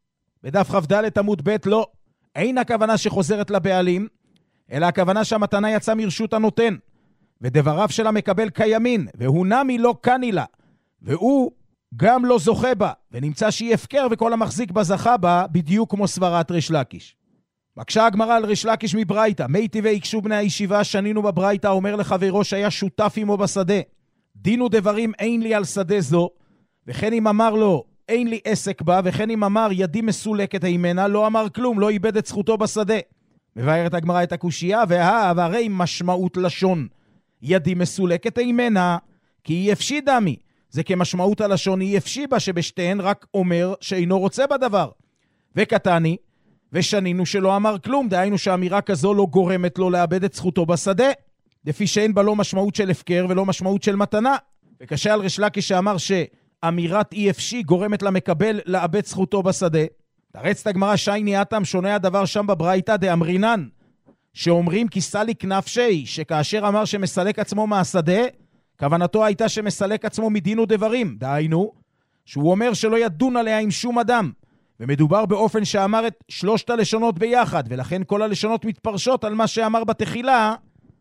בדף כ"ד עמוד ב', לא, אין הכוונה שחוזרת לבעלים, אלא הכוונה שהמתנה יצאה מרשות הנותן, ודבריו של המקבל קיימים, והוא נמי לא קני לה, והוא גם לא זוכה בה, ונמצא שהיא הפקר וכל המחזיק בה זכה בה, בדיוק כמו סברת ריש לקיש. מקשה הגמרא על ריש לקיש מברייתא, מי טבעי יקשו בני הישיבה, שנינו בברייתא, אומר לחברו שהיה שותף עמו בשדה, דין ודברים אין לי על שדה זו, וכן אם אמר לו אין לי עסק בה, וכן אם אמר ידי מסולקת הימנה, לא אמר כלום, לא איבד את זכותו בשדה. מבארת הגמרא את הקושייה, והה, והרי משמעות לשון ידי מסולקת הימנה, כי היא אפשי דמי, זה כמשמעות הלשון היא אפשי בה, שבשתיהן רק אומר שאינו רוצה בדבר. וקטני, ושנינו שלא אמר כלום, דהיינו שאמירה כזו לא גורמת לו לאבד את זכותו בשדה, לפי שאין בה לא משמעות של הפקר ולא משמעות של מתנה. וקשה על ריש לקיש שאמר שאמירת אי אפשי גורמת למקבל לאבד זכותו בשדה. תרצת הגמרא שייני אתם, שונה הדבר שם בברייתא דאמרינן, שאומרים כי סליק נפשי, שכאשר אמר שמסלק עצמו מהשדה, כוונתו הייתה שמסלק עצמו מדין ודברים, דהיינו שהוא אומר שלא ידון עליה עם שום אדם, ומדובר באופן שאמר את שלושת הלשונות ביחד, ולכן כל הלשונות מתפרשות על מה שאמר בתחילה,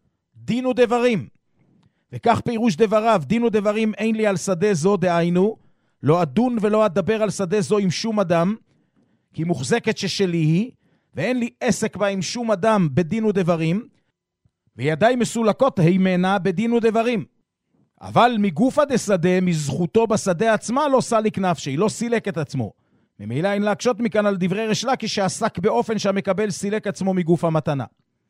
דין ודברים. וכך פירוש דבריו, דין ודברים אין לי על שדה זו, דהיינו לא אדון ולא אדבר על שדה זו עם שום אדם, כי מוחזקת ששלי היא, ואין לי עסק בה עם שום אדם בדין ודברים, וידיי מסולקות הימנה בדין ודברים. אבל מגופה דשדה, מזכותו בשדה עצמה, לא סליק נפשי, לא סילק את עצמו. ממילא אין להקשות מכאן על דברי ריש לקיש שעסק באופן שהמקבל סילק עצמו מגוף המתנה.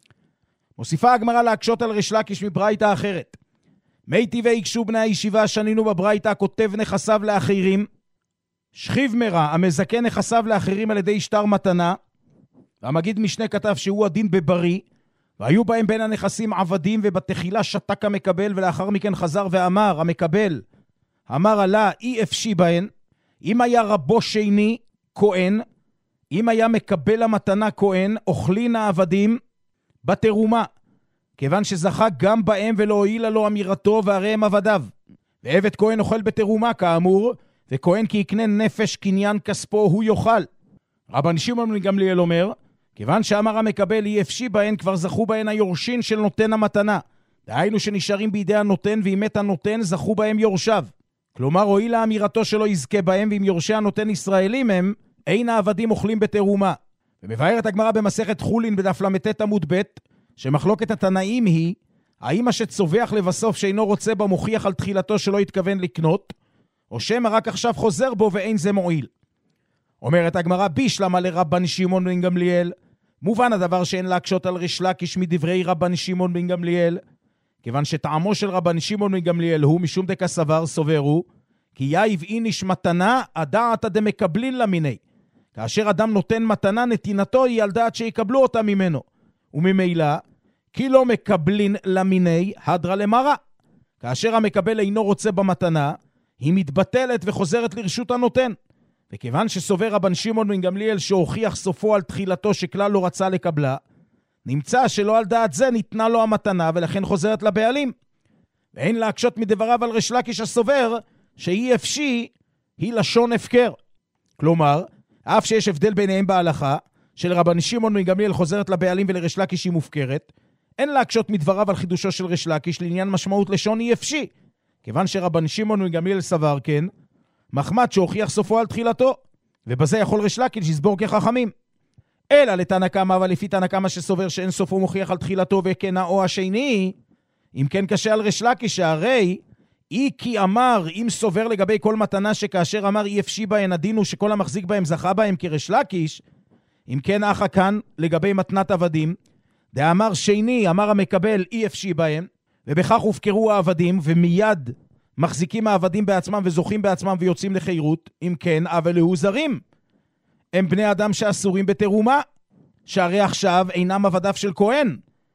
מוסיפה הגמרא להקשות על ריש לקיש מברייתא אחרת. מי טבעי יקשו בני הישיבה, שנינו בברייתא, כותב נכסיו לאחרים, שכיב מרע, המזכה נכסיו לאחרים על ידי שטר מתנה, והמגיד משנה כתב שהוא הדין בברי, והיו בהם בין הנכסים עבדים, ובתחילה שתק המקבל, ולאחר מכן חזר ואמר, המקבל, אמר עלה, אי אפשי בהן, אם היה רבו שני, כהן, אם היה מקבל המתנה כהן, אוכלין העבדים בתרומה, כיוון שזכה גם בהם ולא הועילה לו אמירתו, והרי הם עבדיו. ועבד כהן אוכל בתרומה כאמור, וכהן כי יקנה נפש קניין כספו הוא יאכל. רבן שמעון בן גמליאל אומר, כיוון שאמר המקבל אי אפשי בהן, כבר זכו בהן היורשים של נותן המתנה. דהיינו שנשארים בידי הנותן, ואם מת הנותן זכו בהם יורשיו. כלומר, הועילה אמירתו שלא יזכה בהם, ואם יורשי הנותן ישראלים הם, אין העבדים אוכלים בתרומה. ומבארת הגמרא במסכת חולין בדף למתת עמוד ב', שמחלוקת התנאים היא, האם מה שצובח לבסוף שאינו רוצה בה מוכיח על תחילתו שלא התכוון לקנות, או שמא רק עכשיו חוזר בו ואין זה מועיל. אומרת הגמרא, בישלמה לרבן שמעון בן גמליאל, מובן הדבר שאין להקשות על ריש לקיש מדברי רבן שמעון בן גמליאל, כיוון שטעמו של רבן שמעון בן גמליאל הוא משום דקסבר סוברו, כי יאיב איניש מתנה הדעת דמקבלין למיני. כאשר אדם נותן מתנה, נתינתו היא על דעת שיקבלו אותה ממנו. וממילא, כי לא מקבלין למיני, הדרה למרה. כאשר המקבל אינו רוצה במתנה, היא מתבטלת וחוזרת לרשות הנותן. וכיוון שסובר רבן שמעון בן גמליאל שהוכיח סופו על תחילתו שכלל לא רצה לקבלה, נמצא שלא על דעת זה ניתנה לו המתנה ולכן חוזרת לבעלים. ואין להקשות מדבריו על ריש לקיש הסובר שהיא אפשי היא לשון הפקר. כלומר, אף שיש הבדל ביניהם בהלכה, של רבן שמעון בן גמליאל חוזרת לבעלים ולריש לקיש היא מופקרת, אין להקשות מדבריו על חידושו של ריש לקיש לעניין משמעות לשון היא אפשי, כיוון שרבן שמעון בן גמליאל סבר כן, מחמת שהוכיח סופו על תחילתו, ובזה יכול ריש לקיש לסבור כחכמים. אלא לתנא קמא, אבל לפי תנא קמא שסובר שאין סופו מוכיח על תחילתו וכן האו השני, אם כן קשה על ריש לקיש שהרי אי כי אמר אם סובר לגבי כל מתנה שכאשר אמר אי אפשי בהן הדין הוא שכל המחזיק בהם זכה בהם כריש לקיש, אם כן אחא כאן לגבי מתנת עבדים, דאמר שני אמר המקבל אי אפשי בהם, ובכך הופקרו העבדים ומיד מחזיקים העבדים בעצמם וזוכים בעצמם ויוצאים לחירות, אם כן אבל הוא זרים. הם בני אדם שאסורים בתרומה, שהרי עכשיו אינם עבדיו של כהן.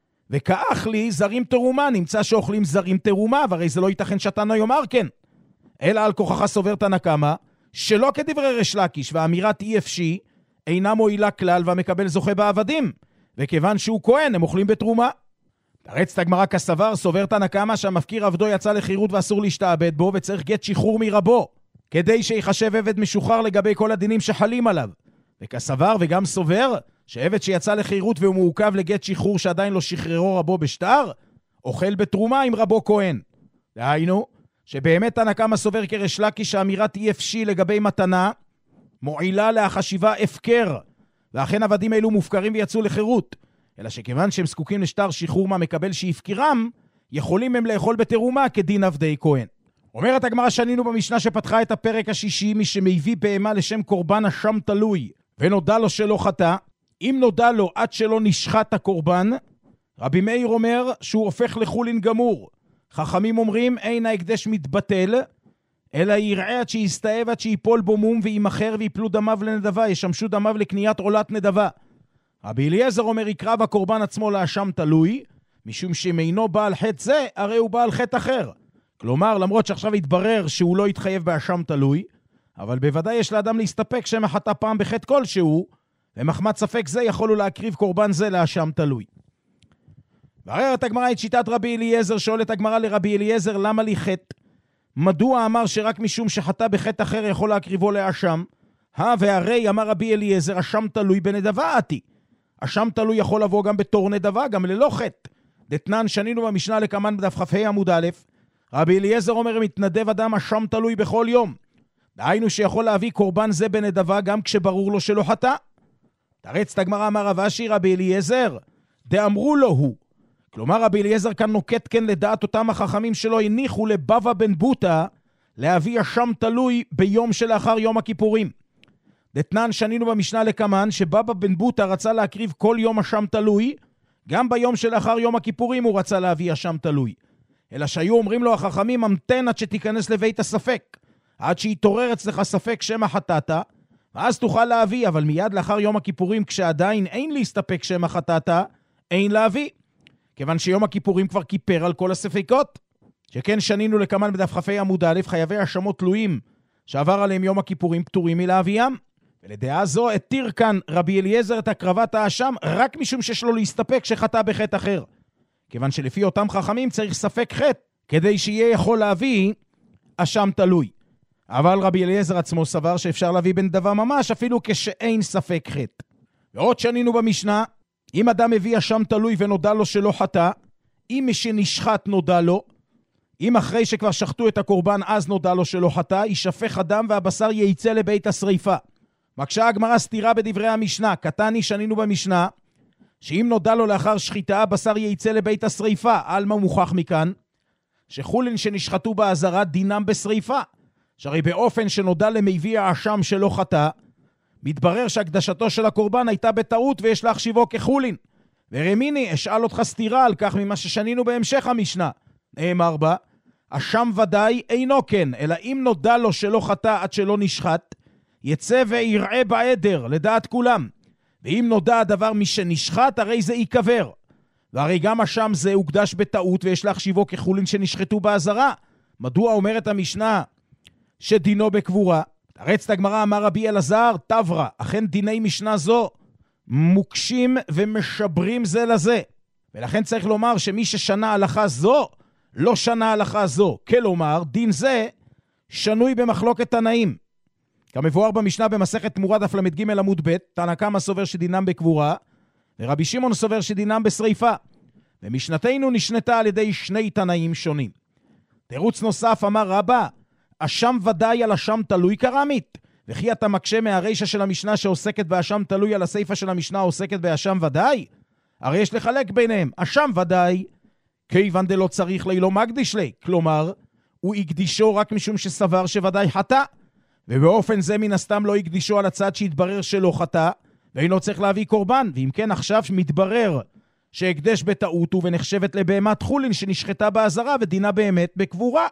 וכאח לי זרים תרומה, נמצא שאוכלים זרים תרומה, והרי זה לא ייתכן שתנא יאמר כן. אלא על כוחך סובר תנא קמא, שלא כדברי ריש לקיש, והאמירת אי אפשי אינה מועילה כלל והמקבל זוכה בעבדים, וכיוון שהוא כהן הם אוכלים בתרומה. תרצת הגמרא כסבר, סובר תנא קמא שהמפקיר עבדו יצא לחירות ואסור להשתעבד בו, וצריך גט שחרור מרבו, כדי שיחשב עבד משוחרר לגבי כל הדינים שחלים עליו. וכסבר וגם סובר שעבד שיצא לחירות והוא מעוכב לגט שחרור שעדיין לא שחררו רבו בשטר, אוכל בתרומה עם רבו כהן. דהיינו, שבאמת תנא קמא סובר כריש לקיש שהאמירת אי אפשי לגבי מתנה, מועילה להחשיבה הפקר, ואכן עבדים אלו מופקרים ויצאו לחירות. אלא שכיוון שהם זקוקים לשטר שחרור מה מקבל שיפקירם, יכולים הם לאכול בתרומה כדין עבדי כהן. אומרת הגמרא שנינו במשנה שפתחה את הפרק השישי, מי שמביא בהמה לשם קורבן אשם תלוי, ונודע לו שלא חטא, אם נודע לו עד שלא נשחט הקורבן, רבי מאיר אומר שהוא הופך לחולין גמור. חכמים אומרים אין ההקדש מתבטל, אלא יראה עד שיסתאב עד שיפול בו מום וימחר ויפלו דמיו לנדבה, ישמשו דמיו לקניית עולת נדבה. רבי אליעזר אומר יקרב הקורבן עצמו לאשם תלוי, משום שאינו בעל חטא זה, הרי הוא בעל חטא אחר. כלומר, למרות שעכשיו יתברר שהוא לא יתחייב באשם תלוי, אבל בוודאי יש לאדם להסתפק שמא חטא פעם בחטא כלשהו, ומחמת ספק זה יכולו להקריב קורבן זה לאשם תלוי. ועררת הגמרא את שיטת רבי אליעזר, שואלת הגמרא לרבי אליעזר למה לי חטא? מדוע אמר שרק משום שחטא בחטא אחר יכול להקריבו לאשם? הא והרי אמר רבי אליעזר אשם תלוי בנדבה עתי. אשם תלוי יכול לבוא גם בתור נדבה, גם ללא חטא. דתנן שנינו במשנה לקמן בדף כ"ה עמוד א', רבי אליעזר אומר מתנדב אדם אשם תלוי בכל יום. דהיינו שיכול להביא קורבן זה בנדבה גם כשברור לו שלא חטא. תרץ הגמרא אמר רב אשי רבי אליעזר, דאמרו לו הוא. כלומר רבי אליעזר כאן נוקט כן לדעת אותם החכמים שלו הניחו לבבא בן בוטה להביא אשם תלוי ביום שלאחר יום הכיפורים. דתנן שנינו במשנה לקמן שבבא בן בוטה רצה להקריב כל יום אשם תלוי, גם ביום שלאחר יום הכיפורים הוא רצה להביא אשם תלוי. אלא שהיו אומרים לו החכמים המתן עד שתיכנס לבית הספק, עד שיתעורר אצלך ספק שמא חטאת, ואז תוכל להביא, אבל מיד לאחר יום הכיפורים כשעדיין אין להסתפק שמא חטאת, אין להביא. כיוון שיום הכיפורים כבר כיפר על כל הספקות. שכן שנינו לקמן בדף כ"ה עמוד א', חייבי האשמות תלויים שעבר עליהם יום הכיפורים פטורים מלהביאם. ולדעה זו התיר כאן רבי אליעזר את הקרבת האשם רק משום שיש לו להסתפק שחטא בחטא אחר. כיוון שלפי אותם חכמים צריך ספק חטא כדי שיהיה יכול להביא אשם תלוי. אבל רבי אליעזר עצמו סבר שאפשר להביא בנדבה ממש אפילו כשאין ספק חטא. ועוד שנינו במשנה, אם אדם מביא אשם תלוי ונודע לו שלא חטא, אם משנשחט נודע לו, אם אחרי שכבר שחטו את הקורבן אז נודע לו שלא חטא, יישפך הדם והבשר ייצא לבית השריפה. מקשה הגמרא סתירה בדברי המשנה, קטני שנינו במשנה, שאם נודע לו לאחר שחיטה, הבשר ייצא לבית השריפה. אלמה מוכח מכאן, שחולין שנשחטו בעזרה דינם בשריפה. שהרי באופן שנודע למביא האשם שלא חטא, מתברר שהקדשתו של הקורבן הייתה בטעות ויש להחשיבו כחולין. ורמיני, אשאל אותך סתירה על כך ממה ששנינו בהמשך המשנה. נאמר בה, אשם ודאי אינו כן, אלא אם נודע לו שלא חטא עד שלא נשחט, יצא ויראה בעדר, לדעת כולם. ואם נודע הדבר משנשחט, הרי זה יקבר. והרי גם אשם זה הוקדש בטעות ויש להחשיבו כחולין שנשחטו בעזרה. מדוע אומרת המשנה שדינו בקבורה? תרץ את הגמרא, אמר רבי אלעזר, תברא, אכן דיני משנה זו מוקשים ומשברים זה לזה. ולכן צריך לומר שמי ששנה הלכה זו, לא שנה הלכה זו. כלומר, דין זה שנוי במחלוקת תנאים. כמבואר במשנה במסכת תמורה דף למד ג' עמוד ב', תנא קמא סובר שדינם בקבורה, ורבי שמעון סובר שדינם בשריפה. ומשנתנו נשנתה על ידי שני תנאים שונים. תירוץ נוסף אמר רבא, אשם ודאי על אשם תלוי קרמית, וכי אתה מקשה מהרישה של המשנה שעוסקת באשם תלוי על הסיפה של המשנה העוסקת באשם ודאי? הרי יש לחלק ביניהם, אשם ודאי, כיוון דלא צריך לי לא מקדיש לי, כלומר, הוא הקדישו רק משום שסבר שוודאי חטא, ובאופן זה מן הסתם לא הקדישו על הצד שהתברר שלא חטא, ואינו צריך להביא קורבן, ואם כן עכשיו מתברר שהקדש בטעות ונחשבת לבהמת חולין שנשחטה בעזרה ודינה באמת בקבורה.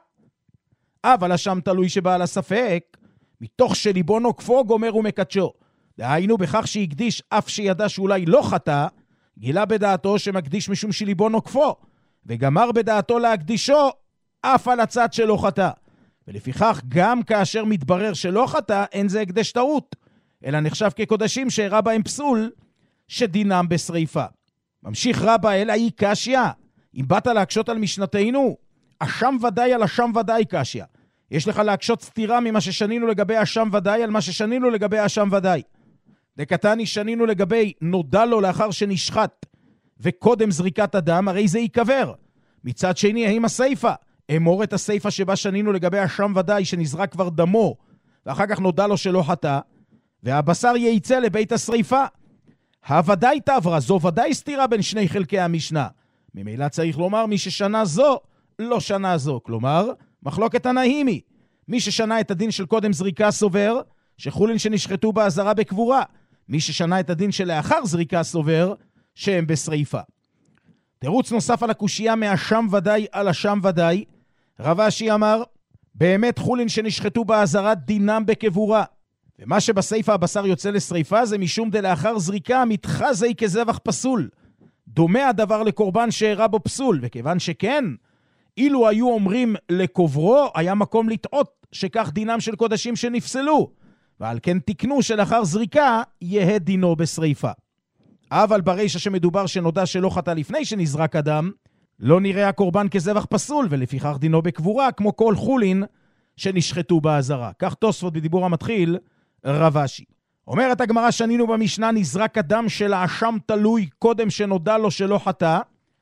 אבל אשם תלוי שבעל הספק, מתוך שליבו נוקפו גומר ומקדשו. דהיינו בכך שהקדיש אף שידע שאולי לא חטא, גילה בדעתו שמקדיש משום שליבו נוקפו, וגמר בדעתו להקדישו אף על הצד שלא חטא. ולפיכך גם כאשר מתברר שלא חטא, אין זה הקדש טעות, אלא נחשב כקודשים שהראה בהם פסול, שדינם בשריפה. ממשיך רבא אלא היא קשיא, אם באת להקשות על משנתנו, אשם ודאי על אשם ודאי קשיא. יש לך להקשות סתירה ממה ששנינו לגבי אשם ודאי על מה ששנינו לגבי אשם ודאי. דקתני שנינו לגבי נודע לו לאחר שנשחט וקודם זריקת הדם, הרי זה יקבר. מצד שני, האם הסייפה? אמור את הסייפה שבה שנינו לגבי אשם ודאי שנזרק כבר דמו, ואחר כך נודע לו שלא חטא, והבשר ייצא לבית השריפה. הוודאי תברא, זו ודאי סתירה בין שני חלקי המשנה. ממילא צריך לומר מי ששנה זו, לא שנה זו. כלומר, מחלוקת תנאים. מי ששנה את הדין של קודם זריקה סובר, שחולין שנשחטו בעזרה בקבורה. מי ששנה את הדין של לאחר זריקה סובר, שהם בשריפה. תירוץ נוסף על הקושייה מאשם ודאי על אשם ודאי, רב אשי אמר, באמת חולין שנשחטו בעזרה דינם בקבורה. ומה שבסייפה הבשר יוצא לשריפה זה משום דלאחר זריקה מתחזי כזבח פסול. דומה הדבר לקורבן שהראה בו פסול, וכיוון שכן, אילו היו אומרים לקוברו, היה מקום לטעות שכך דינם של קודשים שנפסלו, ועל כן תקנו שלאחר זריקה יהיה דינו בשריפה. אבל ברישה שמדובר שנודע שלא חטא לפני שנזרק אדם, לא נראה הקורבן כזבח פסול, ולפיכך דינו בקבורה כמו כל חולין שנשחטו בעזרה. כך תוספות בדיבור המתחיל, רב אשי. אומרת הגמרא שנינו במשנה, נזרק אדם של האשם תלוי קודם שנודע לו שלא חטא,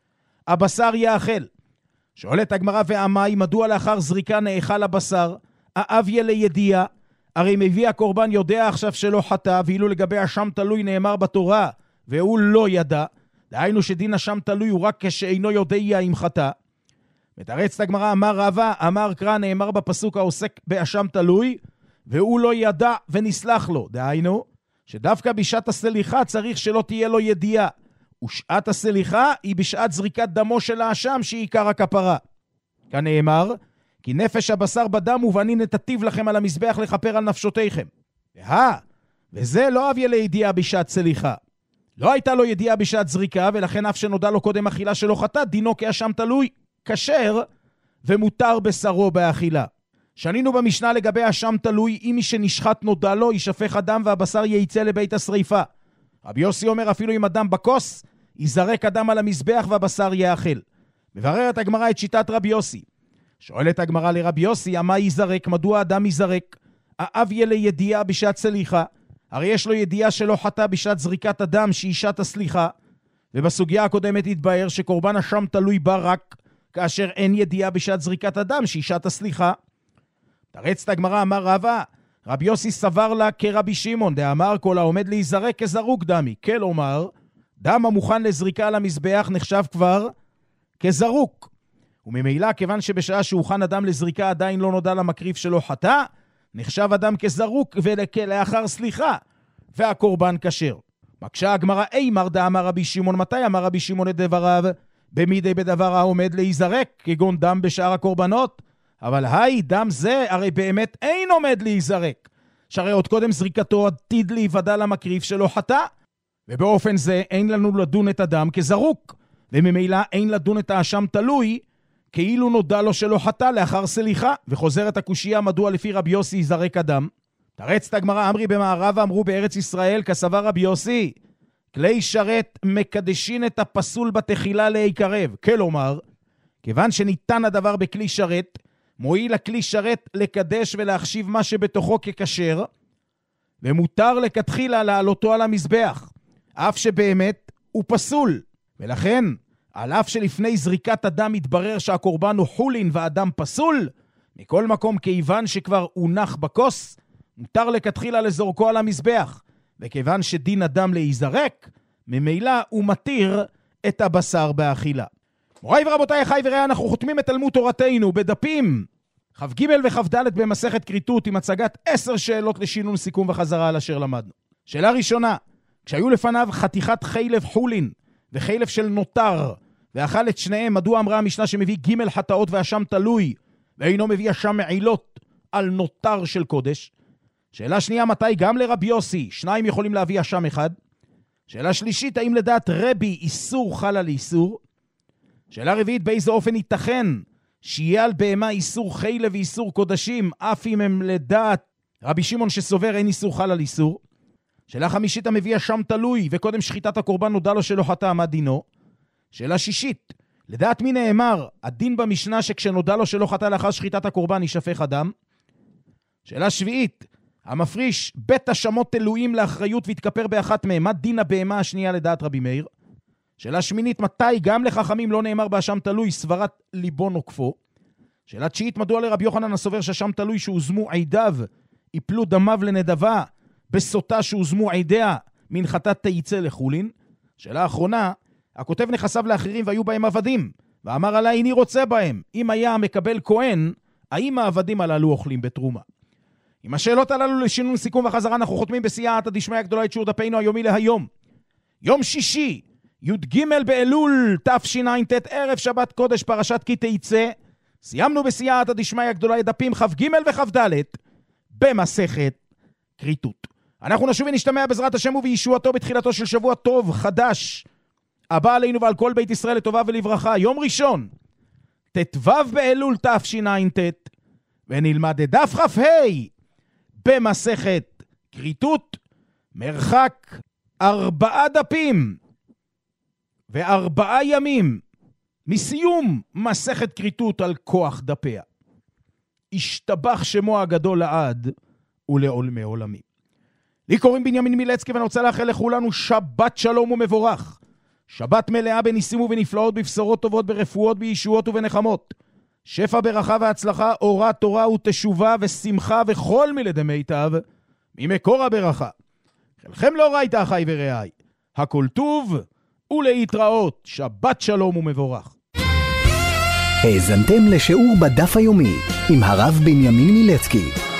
הבשר יאכל. שואלת הגמרא ועמי, מדוע לאחר זריקה נאכל הבשר? האב יהיה לידיעה, הרי מביא הקורבן יודע עכשיו שלא חטא, ואילו לגבי אשם תלוי נאמר בתורה, והוא לא ידע, דהיינו שדין אשם תלוי הוא רק כשאינו יודע אם חטא. מתרץ את הגמרא, אמר רבא, אמר קרא, נאמר בפסוק העוסק באשם תלוי, והוא לא ידע ונסלח לו. דהיינו, שדווקא בשעת הסליחה צריך שלא תהיה לו ידיעה, ושעת הסליחה היא בשעת זריקת דמו של האשם שהיא עיקר הכפרה. כאן נאמר, כי נפש הבשר בדם ובני נתתיו לכם על המזבח לכפר על נפשותיכם. והא, וזה לא אביה לידיעה בשעת סליחה. לא הייתה לו ידיעה בשעת זריקה, ולכן אף שנודע לו קודם אכילה שלא חטא, דינו כאשם תלוי, כשר ומותר בשרו באכילה. שנינו במשנה לגבי אשם תלוי, אם מי שנשחט נודע לו, ישפך הדם והבשר ייצא לבית השריפה. רבי יוסי אומר אפילו אם אדם בכוס, יזרק אדם על המזבח והבשר יאכל. מבררת הגמרא את שיטת רבי יוסי. שואלת הגמרא לרבי יוסי, מה יזרק? מדוע אדם יזרק? האב יהיה לידיעה בשעת סליחה, הרי יש לו ידיעה שלא חטא בשעת זריקת הדם שהיא שעת הסליחה, ובסוגיה הקודמת התבהר שקורבן אשם תלוי בה רק כאשר אין ידיעה בשעת זריקת הדם שהיא שעת הסליחה. תרץ את הגמרא, אמר רבא, רבי יוסי סבר לה כרבי שמעון, דאמר כל העומד להיזרק כזרוק דמי, כלומר, דם המוכן לזריקה על המזבח נחשב כבר כזרוק. וממילא כיוון שבשעה שהוכן אדם לזריקה עדיין לא נודע למקריב שלא חטא, נחשב אדם כזרוק ולאחר סליחה, והקורבן כשר. מקשה הגמרא, אימר דאמר רבי שמעון, מתי אמר רבי שמעון את דבריו? במידי בדבר העומד להיזרק, כגון דם בשאר הקורבנות. אבל היי, דם זה הרי באמת אין עומד להיזרק, שהרי עוד קודם זריקתו עתיד להיוודע למקריב שלא חטא, ובאופן זה אין לנו לדון את הדם כזרוק, וממילא אין לדון את האשם תלוי, כאילו נודע לו שלא חטא לאחר סליחה. וחוזרת הקושייה מדוע לפי רבי יוסי יזרק אדם. תרץ את הגמרא, אמרי במערב אמרו בארץ ישראל, כסבר רבי יוסי, כלי שרת מקדשין את הפסול בתחילה להיקרב. כלומר, כיוון שניתן הדבר בכלי שרת, מועיל הכלי שרת לקדש ולהחשיב מה שבתוכו ככשר, ומותר לכתחילה לעלותו על המזבח, אף שבאמת הוא פסול. ולכן, על אף שלפני זריקת הדם מתברר שהקורבן הוא חולין והאדם פסול, מכל מקום כיוון שכבר הונח בכוס, מותר לכתחילה לזורקו על המזבח, וכיוון שדין אדם להיזרק, ממילא הוא מתיר את הבשר באכילה. מוריי ורבותיי, אחי ורעי, אנחנו חותמים את תלמוד תורתנו בדפים כ"ג וכ"ד במסכת כריתות עם הצגת עשר שאלות לשינון, סיכום וחזרה על אשר למדנו. שאלה ראשונה, כשהיו לפניו חתיכת חילב חולין וחילב של נותר, ואכל את שניהם, מדוע אמרה המשנה שמביא ג' חטאות והשם תלוי, ואינו מביא אשם מעילות על נותר של קודש? שאלה שנייה, מתי גם לרבי יוסי שניים יכולים להביא אשם אחד? שאלה שלישית, האם לדעת רבי איסור חל על איסור? שאלה רביעית, באיזה אופן ייתכן שיהיה על בהמה איסור חילב ואיסור קודשים, אף אם הם לדעת רבי שמעון שסובר אין איסור חל על איסור? שאלה חמישית, המביא אשם תלוי וקודם שחיטת הקורבן נודע לו שלא חטא, מה דינו? שאלה שישית, לדעת מי נאמר הדין במשנה שכשנודע לו שלא חטא לאחר שחיטת הקורבן יישפך הדם? שאלה שביעית, המפריש בית השמות אלוהים לאחריות והתכפר באחת מהם, מה דין הבהמה השנייה לדעת רבי מאיר? שאלה שמינית, מתי גם לחכמים לא נאמר באשם תלוי סברת ליבו נוקפו? שאלה תשיעית, מדוע לרבי יוחנן הסובר שאשם תלוי שהוזמו עידיו יפלו דמיו לנדבה, בסוטה שהוזמו עידיה מנחתת תייצא לחולין? שאלה אחרונה, הכותב נכסיו לאחרים והיו בהם עבדים, ואמר עליי איני רוצה בהם, אם היה מקבל כהן, האם העבדים הללו אוכלים בתרומה? עם השאלות הללו לשינון, סיכום וחזרה אנחנו חותמים בסייעתא דשמיא הגדולה את שיעור דפנו היומי להיום. יום שישי, י"ג באלול תשע"ט, ערב שבת קודש, פרשת כי תצא. סיימנו בסייעתא דשמיא הגדולה את דפים כ"ג וכ"ד במסכת כריתות. אנחנו נשוב ונשתמע בעזרת השם ובישועתו בתחילתו של שבוע טוב חדש הבא עלינו ועל כל בית ישראל לטובה ולברכה. יום ראשון, ט"ו באלול תשע"ט, ונלמד את דף כ"ה במסכת כריתות, מרחק ארבעה דפים וארבעה ימים מסיום מסכת כריתות על כוח דפיה. השתבח שמו הגדול לעד ולעולמי עולמים. לי קוראים בנימין מילצקי, ואני רוצה לאחל לכולנו שבת שלום ומבורך. שבת מלאה בניסים ובנפלאות, בבשורות טובות, ברפואות, בישועות ובנחמות. שפע ברכה והצלחה, אורה תורה ותשובה ושמחה וכל מלדי מיטב ממקור הברכה. חלכם לא ראית אחי ורעי, הכל טוב ולהתראות. שבת שלום ומבורך. האזנתם לשיעור בדף היומי עם הרב בנימין מילצקי.